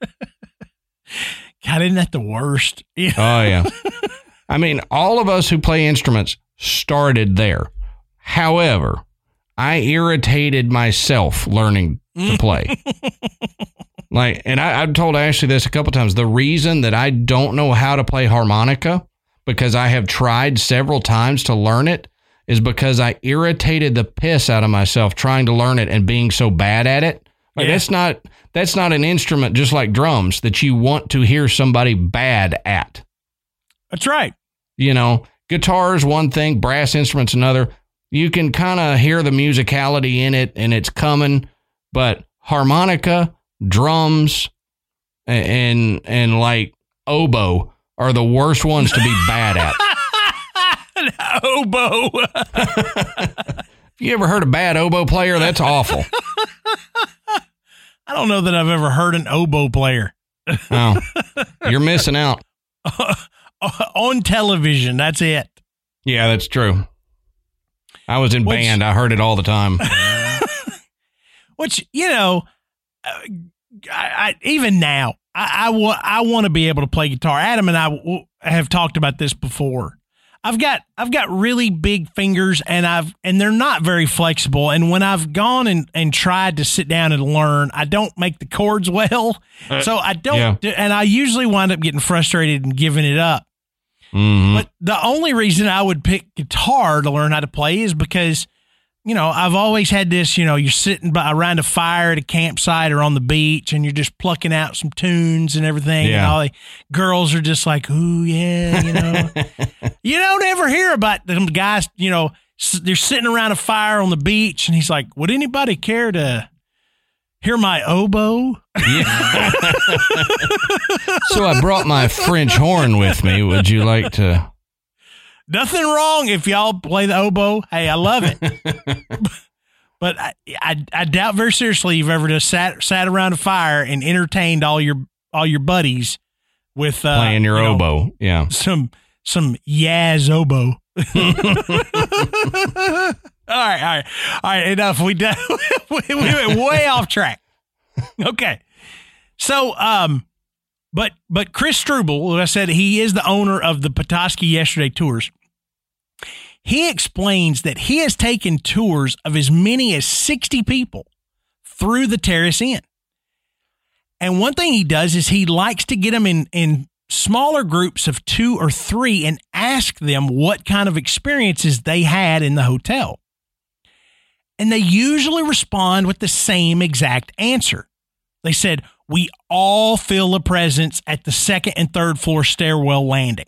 God, isn't that the worst? Yeah. Oh, yeah. I mean, all of us who play instruments started there. However, I irritated myself learning to play. Like, and I, I've told Ashley this a couple times. The reason that I don't know how to play harmonica, because I have tried several times to learn it, is because I irritated the piss out of myself trying to learn it and being so bad at it. Like, Yeah. that's not that's not an instrument just like drums that you want to hear somebody bad at. That's right. You know, guitar is one thing, brass instruments another. You can kind of hear the musicality in it and it's coming, but harmonica, drums, and and like oboe are the worst ones to be bad at. An oboe. You ever heard a bad oboe player? That's awful. I don't know that I've ever heard an oboe player. Oh, you're missing out. On television. That's it. Yeah, that's true. I was in Which- band. I heard it all the time. Which, you know, uh, I, I, even now, I, I, wa- I want to be able to play guitar. Adam and I w- have talked about this before. I've got I've got really big fingers, and I've and they're not very flexible. And when I've gone and, and tried to sit down and learn, I don't make the chords well. So I don't, yeah. do, and I usually wind up getting frustrated and giving it up. Mhm. But the only reason I would pick guitar to learn how to play is because, you know, I've always had this, you know, you're sitting by around a fire at a campsite or on the beach and you're just plucking out some tunes and everything. And Yeah. all the girls are just like, ooh, yeah, you know. You don't ever hear about them guys, you know, s- they're sitting around a fire on the beach and he's like, would anybody care to hear my oboe? Yeah. So I brought my French horn with me. Would you like to? Nothing wrong if y'all play the oboe. Hey, I love it. But I, I, I doubt very seriously you've ever just sat sat around a fire and entertained all your all your buddies with uh, playing your you know, oboe. Yeah, some some Yaz oboe. all right, all right, all right. Enough. We done. we went way off track. Okay, so um, but but Chris Struble, like I said, he is the owner of the Petoskey Yesterday Tours. He explains that he has taken tours of as many as sixty people through the Terrace Inn. And one thing he does is he likes to get them in, in smaller groups of two or three and ask them what kind of experiences they had in the hotel. And they usually respond with the same exact answer. They said, we all feel a presence at the second and third floor stairwell landing.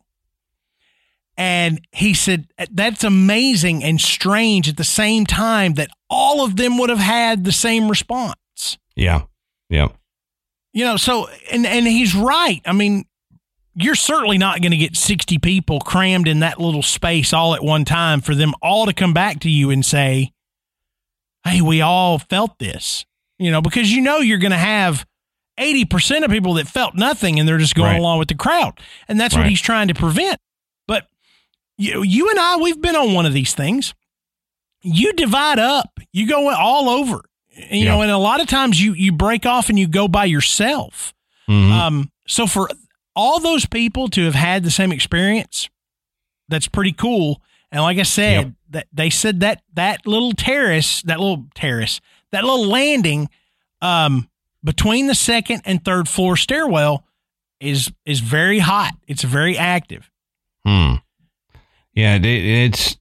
And he said, that's amazing and strange at the same time that all of them would have had the same response. Yeah. Yeah. You know, so, and, and he's right. I mean, you're certainly not going to get sixty people crammed in that little space all at one time for them all to come back to you and say, hey, we all felt this, you know, because you know you're going to have eighty percent of people that felt nothing and they're just going right. along with the crowd. And that's right. what he's trying to prevent. But you, you and I, we've been on one of these things. You divide up, you go all over, you yeah. know, and a lot of times you, you break off and you go by yourself. Mm-hmm. Um, so for all those people to have had the same experience, that's pretty cool. And like I said, yep. that they said that that little terrace, that little terrace, that little landing um, between the second and third floor stairwell is is very hot. It's very active. Hmm. Yeah, it, it's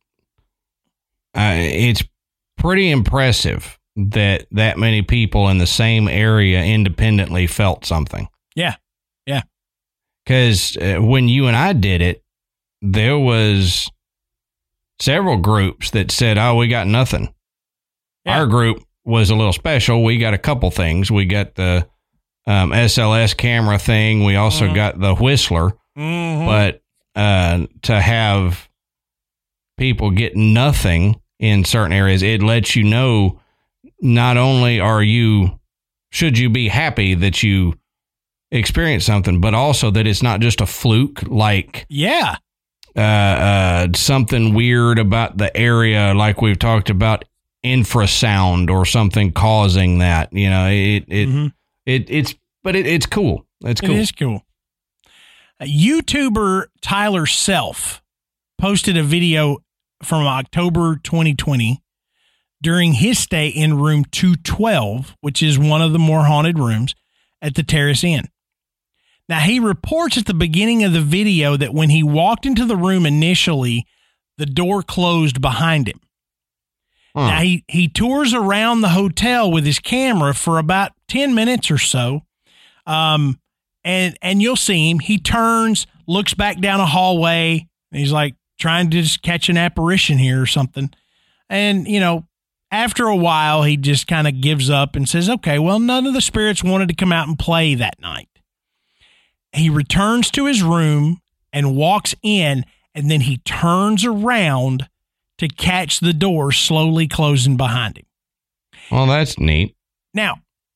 uh, it's pretty impressive that that many people in the same area independently felt something. Yeah, yeah. Because uh, when you and I did it, there was several groups that said, oh, we got nothing. Yeah. Our group was a little special. We got a couple things. We got the um, S L S camera thing. We also mm-hmm. got the Whistler. Mm-hmm. But uh, to have people get nothing in certain areas, it lets you know not only are you, should you be happy that you experience something, but also that it's not just a fluke, like yeah, uh, uh, something weird about the area, like we've talked about infrasound or something causing that. You know, it it mm-hmm. it it's but it, it's cool. It's cool. It is cool. A YouTuber Tyler Self posted a video from October twenty twenty during his stay in room two twelve, which is one of the more haunted rooms at the Terrace Inn. Now, he reports at the beginning of the video that when he walked into the room initially, the door closed behind him. Huh. Now, he, he tours around the hotel with his camera for about ten minutes or so, um, and, and you'll see him. He turns, looks back down a hallway, and he's like trying to just catch an apparition here or something. And, you know, after a while, he just kind of gives up and says, okay, well, none of the spirits wanted to come out and play that night. He returns to his room and walks in, and then he turns around to catch the door slowly closing behind him. Well, that's neat. Now,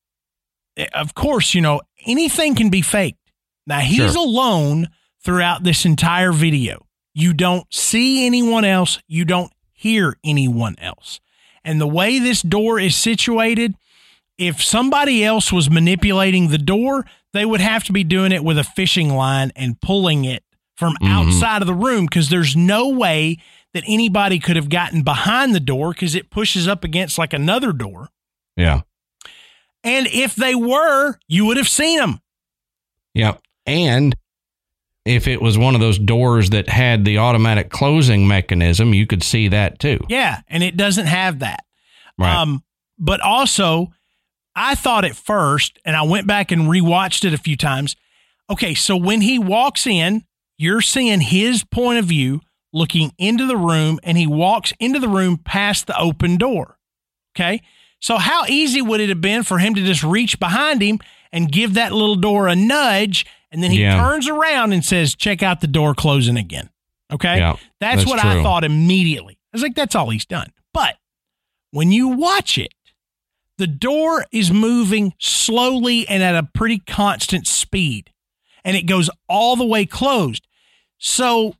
of course, you know, anything can be faked. Now, he's sure. alone throughout this entire video. You don't see anyone else. You don't hear anyone else. And the way this door is situated, if somebody else was manipulating the door, they would have to be doing it with a fishing line and pulling it from mm-hmm. outside of the room, because there's no way that anybody could have gotten behind the door because it pushes up against like another door. Yeah. And if they were, you would have seen them. Yeah. And if it was one of those doors that had the automatic closing mechanism, you could see that too. Yeah. And it doesn't have that. Right. Um, but also, I thought at first, and I went back and rewatched it a few times. Okay, so when he walks in, you're seeing his point of view looking into the room, and he walks into the room past the open door. Okay, so how easy would it have been for him to just reach behind him and give that little door a nudge, and then he yeah. turns around and says, check out the door closing again. Okay, yeah, that's, that's what true. I thought immediately. I was like, that's all he's done. But when you watch it, the door is moving slowly and at a pretty constant speed, and it goes all the way closed. So,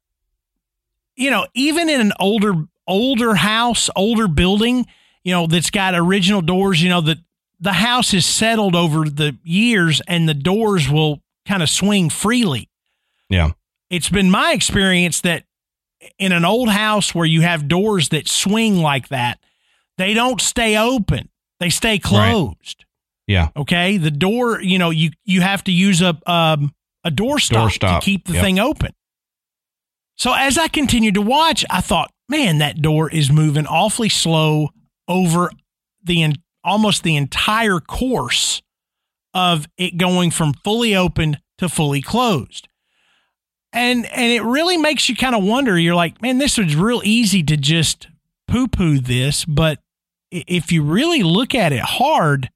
you know, even in an older, older house, older building, you know, that's got original doors, you know, that the house has settled over the years and the doors will kind of swing freely. Yeah. It's been my experience that in an old house where you have doors that swing like that, they don't stay open. They stay closed. Right. Yeah. Okay. The door, you know, you, you have to use a, um, a door stop, door stop. to keep the Yep. thing open. So as I continued to watch, I thought, man, that door is moving awfully slow over the, in, almost the entire course of it going from fully open to fully closed. And, and it really makes you kind of wonder. You're like, man, this was real easy to just poo poo this, but if you really look at it hard,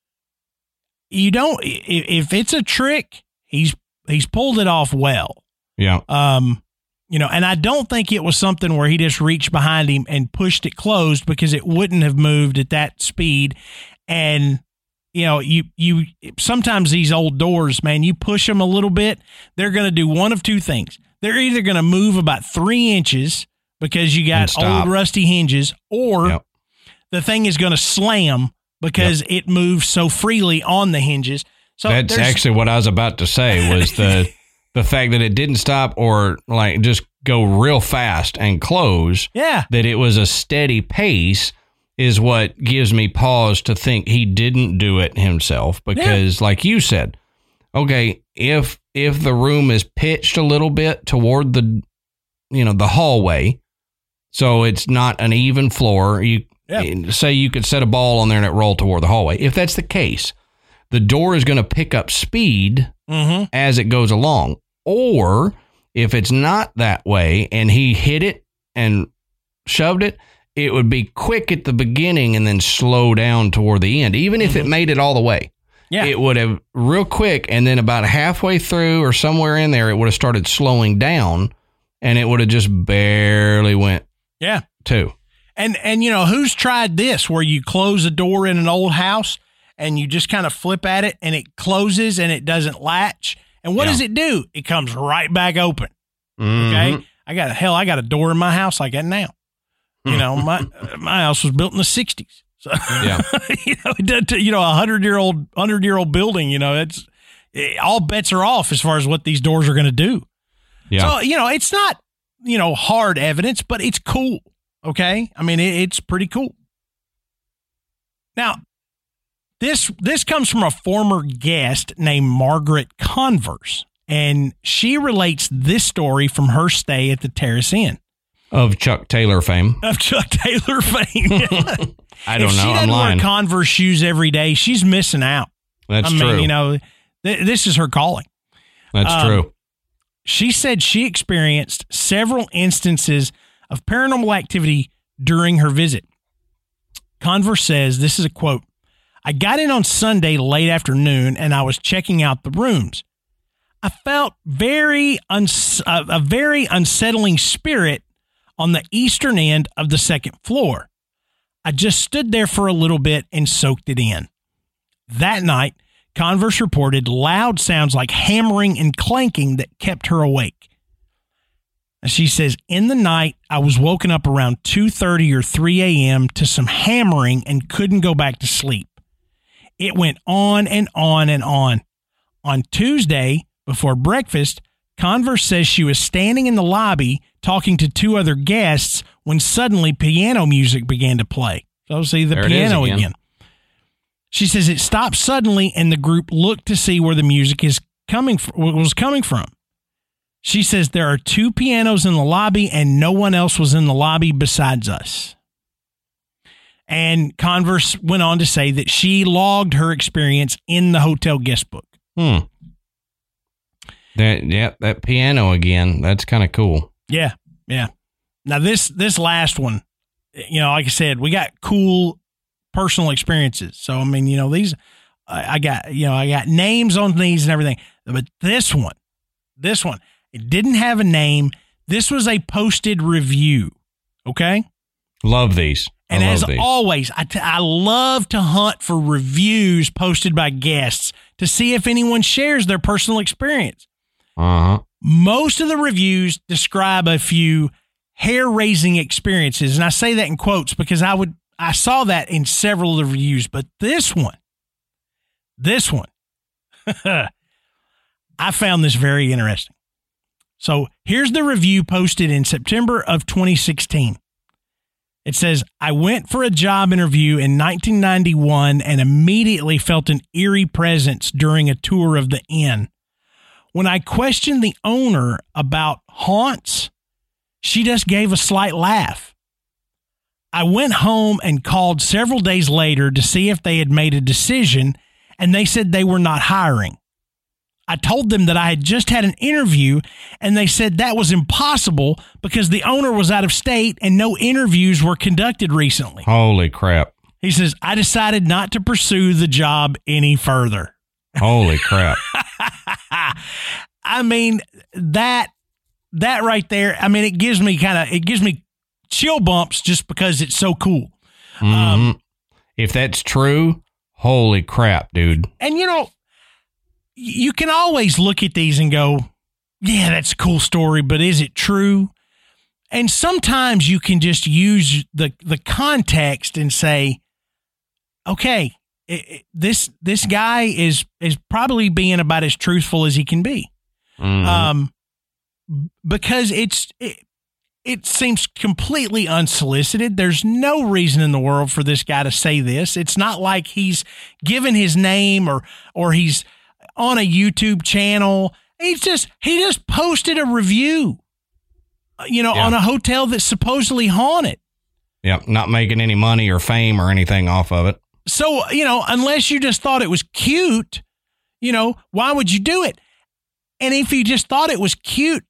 you don't, if it's a trick, he's, he's pulled it off well. Yeah. Um, you know, and I don't think it was something where he just reached behind him and pushed it closed, because it wouldn't have moved at that speed. And, you know, you, you, sometimes these old doors, man, you push them a little bit, they're going to do one of two things. They're either going to move about three inches because you got old rusty hinges, or yep. the thing is going to slam because yep. it moves so freely on the hinges. So that's actually what I was about to say, was the the fact that it didn't stop or like just go real fast and close. Yeah. That it was a steady pace is what gives me pause to think he didn't do it himself, because yeah. like you said, okay, if if the room is pitched a little bit toward the, you know, the hallway, so it's not an even floor, you yeah. say you could set a ball on there and it roll toward the hallway. If that's the case, the door is going to pick up speed mm-hmm. as it goes along. Or if it's not that way and he hit it and shoved it, it would be quick at the beginning and then slow down toward the end. Even if mm-hmm. it made it all the way, yeah. it would have real quick. And then about halfway through or somewhere in there, it would have started slowing down and it would have just barely went. Yeah. Two. And, and, you know, who's tried this where you close a door in an old house and you just kind of flip at it and it closes and it doesn't latch? And what yeah. does it do? It comes right back open. Mm-hmm. Okay. I got a hell, I got a door in my house like that now. You know, my, my house was built in the sixties. So, yeah. you know, it does, you know, a hundred year old, hundred year old building, you know, it's it, all bets are off as far as what these doors are going to do. Yeah. So, you know, it's not, you know, hard evidence, but it's cool. Okay. I mean, it, it's pretty cool. Now, This this comes from a former guest named Margaret Converse, and she relates this story from her stay at the Terrace Inn. Of Chuck Taylor fame. Of Chuck Taylor fame. I don't if know. She doesn't I'm lying. wear Converse shoes every day. She's missing out. That's I mean, true. You know, th- this is her calling. That's um, true. She said she experienced several instances of paranormal activity during her visit. Converse says, this is a quote, "I got in on Sunday late afternoon and I was checking out the rooms. I felt very uns- uh, a very unsettling spirit on the eastern end of the second floor. I just stood there for a little bit and soaked it in. That night, Converse reported loud sounds like hammering and clanking that kept her awake. And she says, in the night, I was woken up around two thirty or three a.m. to some hammering and couldn't go back to sleep. It went on and on and on. On Tuesday, before breakfast, Converse says she was standing in the lobby talking to two other guests when suddenly piano music began to play. So see the there piano again. again. She says it stopped suddenly and the group looked to see where the music is coming from, was coming from. She says there are two pianos in the lobby and no one else was in the lobby besides us. And Converse went on to say that she logged her experience in the hotel guest book. Hmm. That yeah, that piano again. That's kind of cool. Yeah, yeah. Now this this last one, you know, like I said, we got cool personal experiences. So I mean, you know, these I, I got you know I got names on these and everything, but this one, this one, it didn't have a name. This was a posted review. Okay. Love these. I And love as these. always, I, t- I love to hunt for reviews posted by guests to see if anyone shares their personal experience. Uh-huh. Most of the reviews describe a few hair-raising experiences, and I say that in quotes because I would I saw that in several of the reviews, but this one, this one, I found this very interesting. So here's the review posted in September of twenty sixteen. It says, I went for a job interview in nineteen ninety-one and immediately felt an eerie presence during a tour of the inn. When I questioned the owner about haunts, she just gave a slight laugh. I went home and called several days later to see if they had made a decision, and they said they were not hiring. I told them that I had just had an interview, and they said that was impossible because the owner was out of state and no interviews were conducted recently. Holy crap. He says, I decided not to pursue the job any further. Holy crap. I mean, that that right there, I mean, it gives me kind of, it gives me chill bumps just because it's so cool. Mm-hmm. Um, if that's true, holy crap, dude. and, you know, you can always look at these and go, yeah, that's a cool story, but is it true? And sometimes you can just use the, the context and say, okay, it, it, this this guy is is probably being about as truthful as he can be. Mm-hmm. Um, because it's it, it seems completely unsolicited. There's no reason in the world for this guy to say this. It's not like he's given his name or or he's on a YouTube channel. He's just, he just posted a review, you know, Yeah. on a hotel that's supposedly haunted. Yep. Not making any money or fame or anything off of it. So, you know, unless you just thought it was cute, you know, why would you do it? And if you just thought it was cute,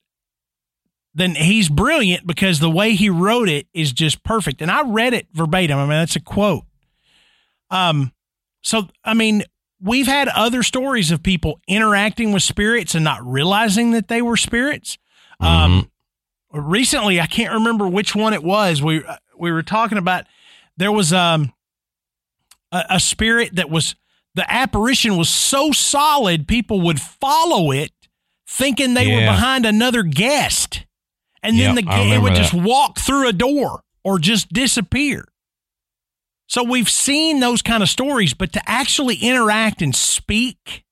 then he's brilliant because the way he wrote it is just perfect. And I read it verbatim. I mean, that's a quote. Um, so, I mean, we've had other stories of people interacting with spirits and not realizing that they were spirits. Um, Mm-hmm. Recently, I can't remember which one it was. We we were talking about there was um a, a spirit that was, the apparition was so solid people would follow it, thinking they Yeah. were behind another guest, and then Yep, the I it remember would that. just walk through a door or just disappear. So we've seen those kind of stories, but to actually interact and speak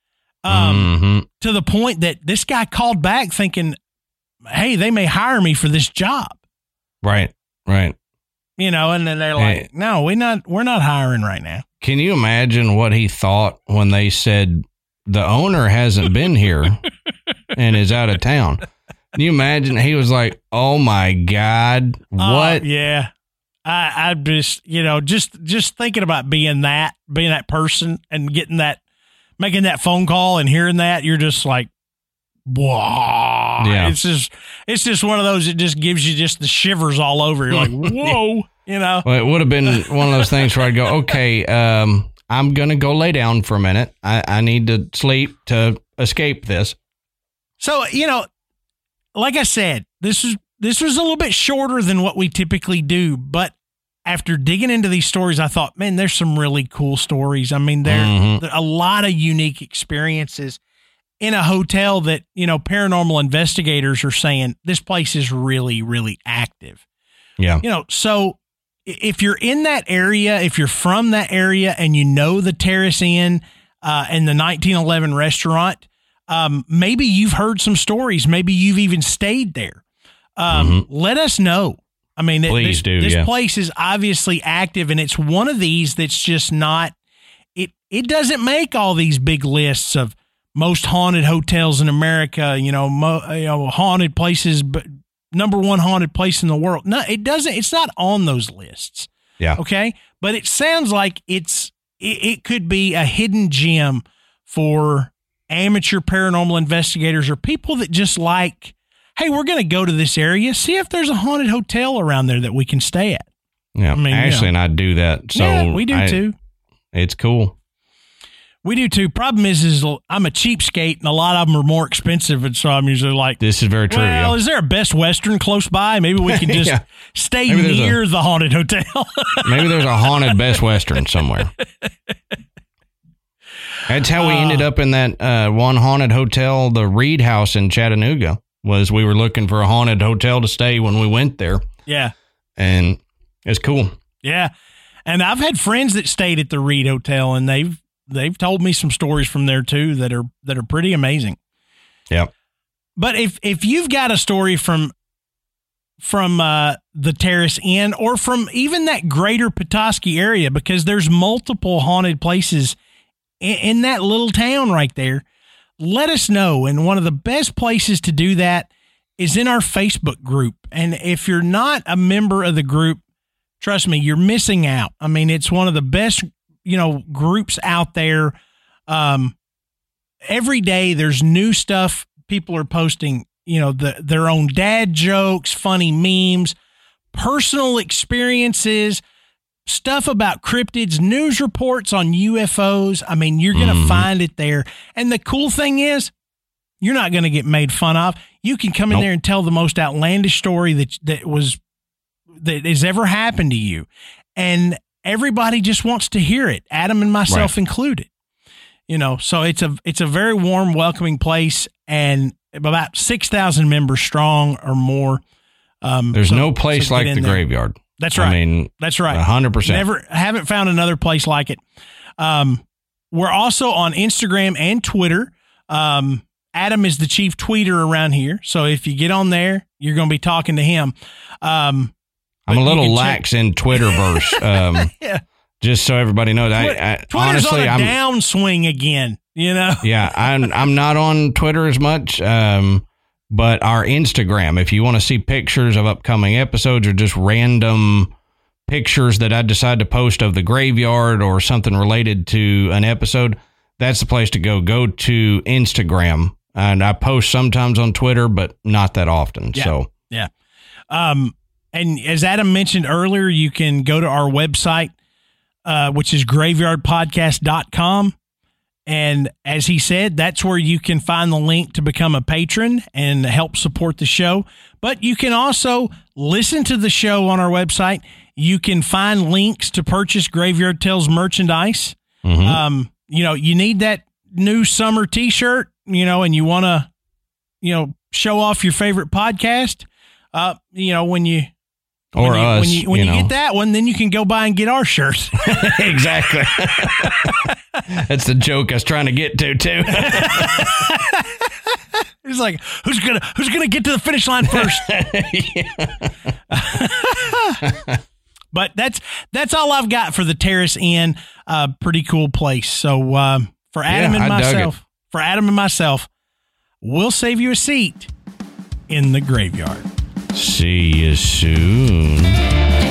um, Mm-hmm. to the point that this guy called back thinking, hey, they may hire me for this job, Right. Right. you know, and then they're like, Hey. no, we're not, we're not hiring right now. Can you imagine what he thought when they said the owner hasn't been here and is out of town? Can you imagine? He was like, oh my God, what? Oh, yeah. I, I just, you know, just, just thinking about being that, being that person and getting that, making that phone call and hearing that, you're just like, whoa. Yeah. It's just, it's just one of those that just gives you just the shivers all over. You're like, whoa, you know? Well, it would have been one of those things where I'd go, okay, um, I'm going to go lay down for a minute. I, I need to sleep to escape this. So, you know, like I said, this is, this was a little bit shorter than what we typically do, but after digging into these stories, I thought, man, there's some really cool stories. I mean, there Mhm. there are a lot of unique experiences in a hotel that, you know, paranormal investigators are saying this place is really, really active. Yeah. You know, so i- if you're in that area, if you're from that area and you know the Terrace Inn uh, and the nineteen eleven restaurant, um, maybe you've heard some stories. Maybe you've even stayed there. Um, Mhm. Let us know. I mean, it- Please this, do, this yeah. place is obviously active, and it's one of these that's just not, it, it doesn't make all these big lists of most haunted hotels in America, you know, mo, you know, haunted places, but number one haunted place in the world. No, it doesn't, it's not on those lists. Yeah. Okay. But it sounds like it's, it, it could be a hidden gem for amateur paranormal investigators or people that just like, hey, we're going to go to this area, see if there's a haunted hotel around there that we can stay at. Yeah. I mean, Ashley yeah. and I do that. So yeah, we do I- too. It's cool. We do too. Problem is, is I'm a cheapskate, and a lot of them are more expensive, and so I'm usually like, this is very true. Well, yeah. is there a Best Western close by? Maybe we can just yeah. stay maybe near a, the haunted hotel. Maybe there's a haunted Best Western somewhere. That's how we uh, ended up in that uh, one haunted hotel, the Reed House in Chattanooga. Was we were looking for a haunted hotel to stay when we went there. Yeah, and it's cool. Yeah, and I've had friends that stayed at the Reed Hotel, and they've they've told me some stories from there too that are that are pretty amazing. Yep. But if if you've got a story from from uh, the Terrace Inn or from even that greater Petoskey area, because there's multiple haunted places in, in that little town right there, let us know. And one of the best places to do that is in our Facebook group. And if you're not a member of the group, trust me, you're missing out. I mean, it's one of the best, you know, groups out there. Um, every day there's new stuff. People are posting, you know, the, their own dad jokes, funny memes, personal experiences, stuff about cryptids, news reports on U F Os. I mean, you're going to mm-hmm. find it there. And the cool thing is, you're not going to get made fun of. You can come in nope. there and tell the most outlandish story that that was that has ever happened to you, and everybody just wants to hear it. Adam and myself right. included. You know, so it's a it's a very warm, welcoming place, and about six thousand members strong or more. Um, There's so, no place so like the there. graveyard. That's right. I mean, that's right. one hundred percent. Never haven't found another place like it. Um, we're also on Instagram and Twitter. Um, Adam is the chief tweeter around here, so if you get on there, you're going to be talking to him. Um, I'm a little lax check- in Twitterverse. Um, yeah. Just so everybody knows, I, I Twitter's honestly, on a I'm downswing again. You know. Yeah, I'm I'm not on Twitter as much. Um, But our Instagram, if you want to see pictures of upcoming episodes or just random pictures that I decide to post of the graveyard or something related to an episode, that's the place to go. Go to Instagram. And I post sometimes on Twitter, but not that often. Yeah. So, yeah. Um, and as Adam mentioned earlier, you can go to our website, uh, which is graveyard podcast dot com. And as he said, that's where you can find the link to become a patron and help support the show. But you can also listen to the show on our website. You can find links to purchase Graveyard Tales merchandise. Mm-hmm. Um, you know, you need that new summer T-shirt, you know, and you want to, you know, show off your favorite podcast. Uh, you know, when you or when you, us, when you, when you, you know. get that one, then you can go buy and get our shirt. Exactly. That's the joke I was trying to get to too. He's like, who's gonna who's gonna get to the finish line first? But that's that's all I've got for the Terrace Inn. Uh, pretty cool place. So uh, for Adam yeah, and I myself, for Adam and myself, we'll save you a seat in the graveyard. See you soon.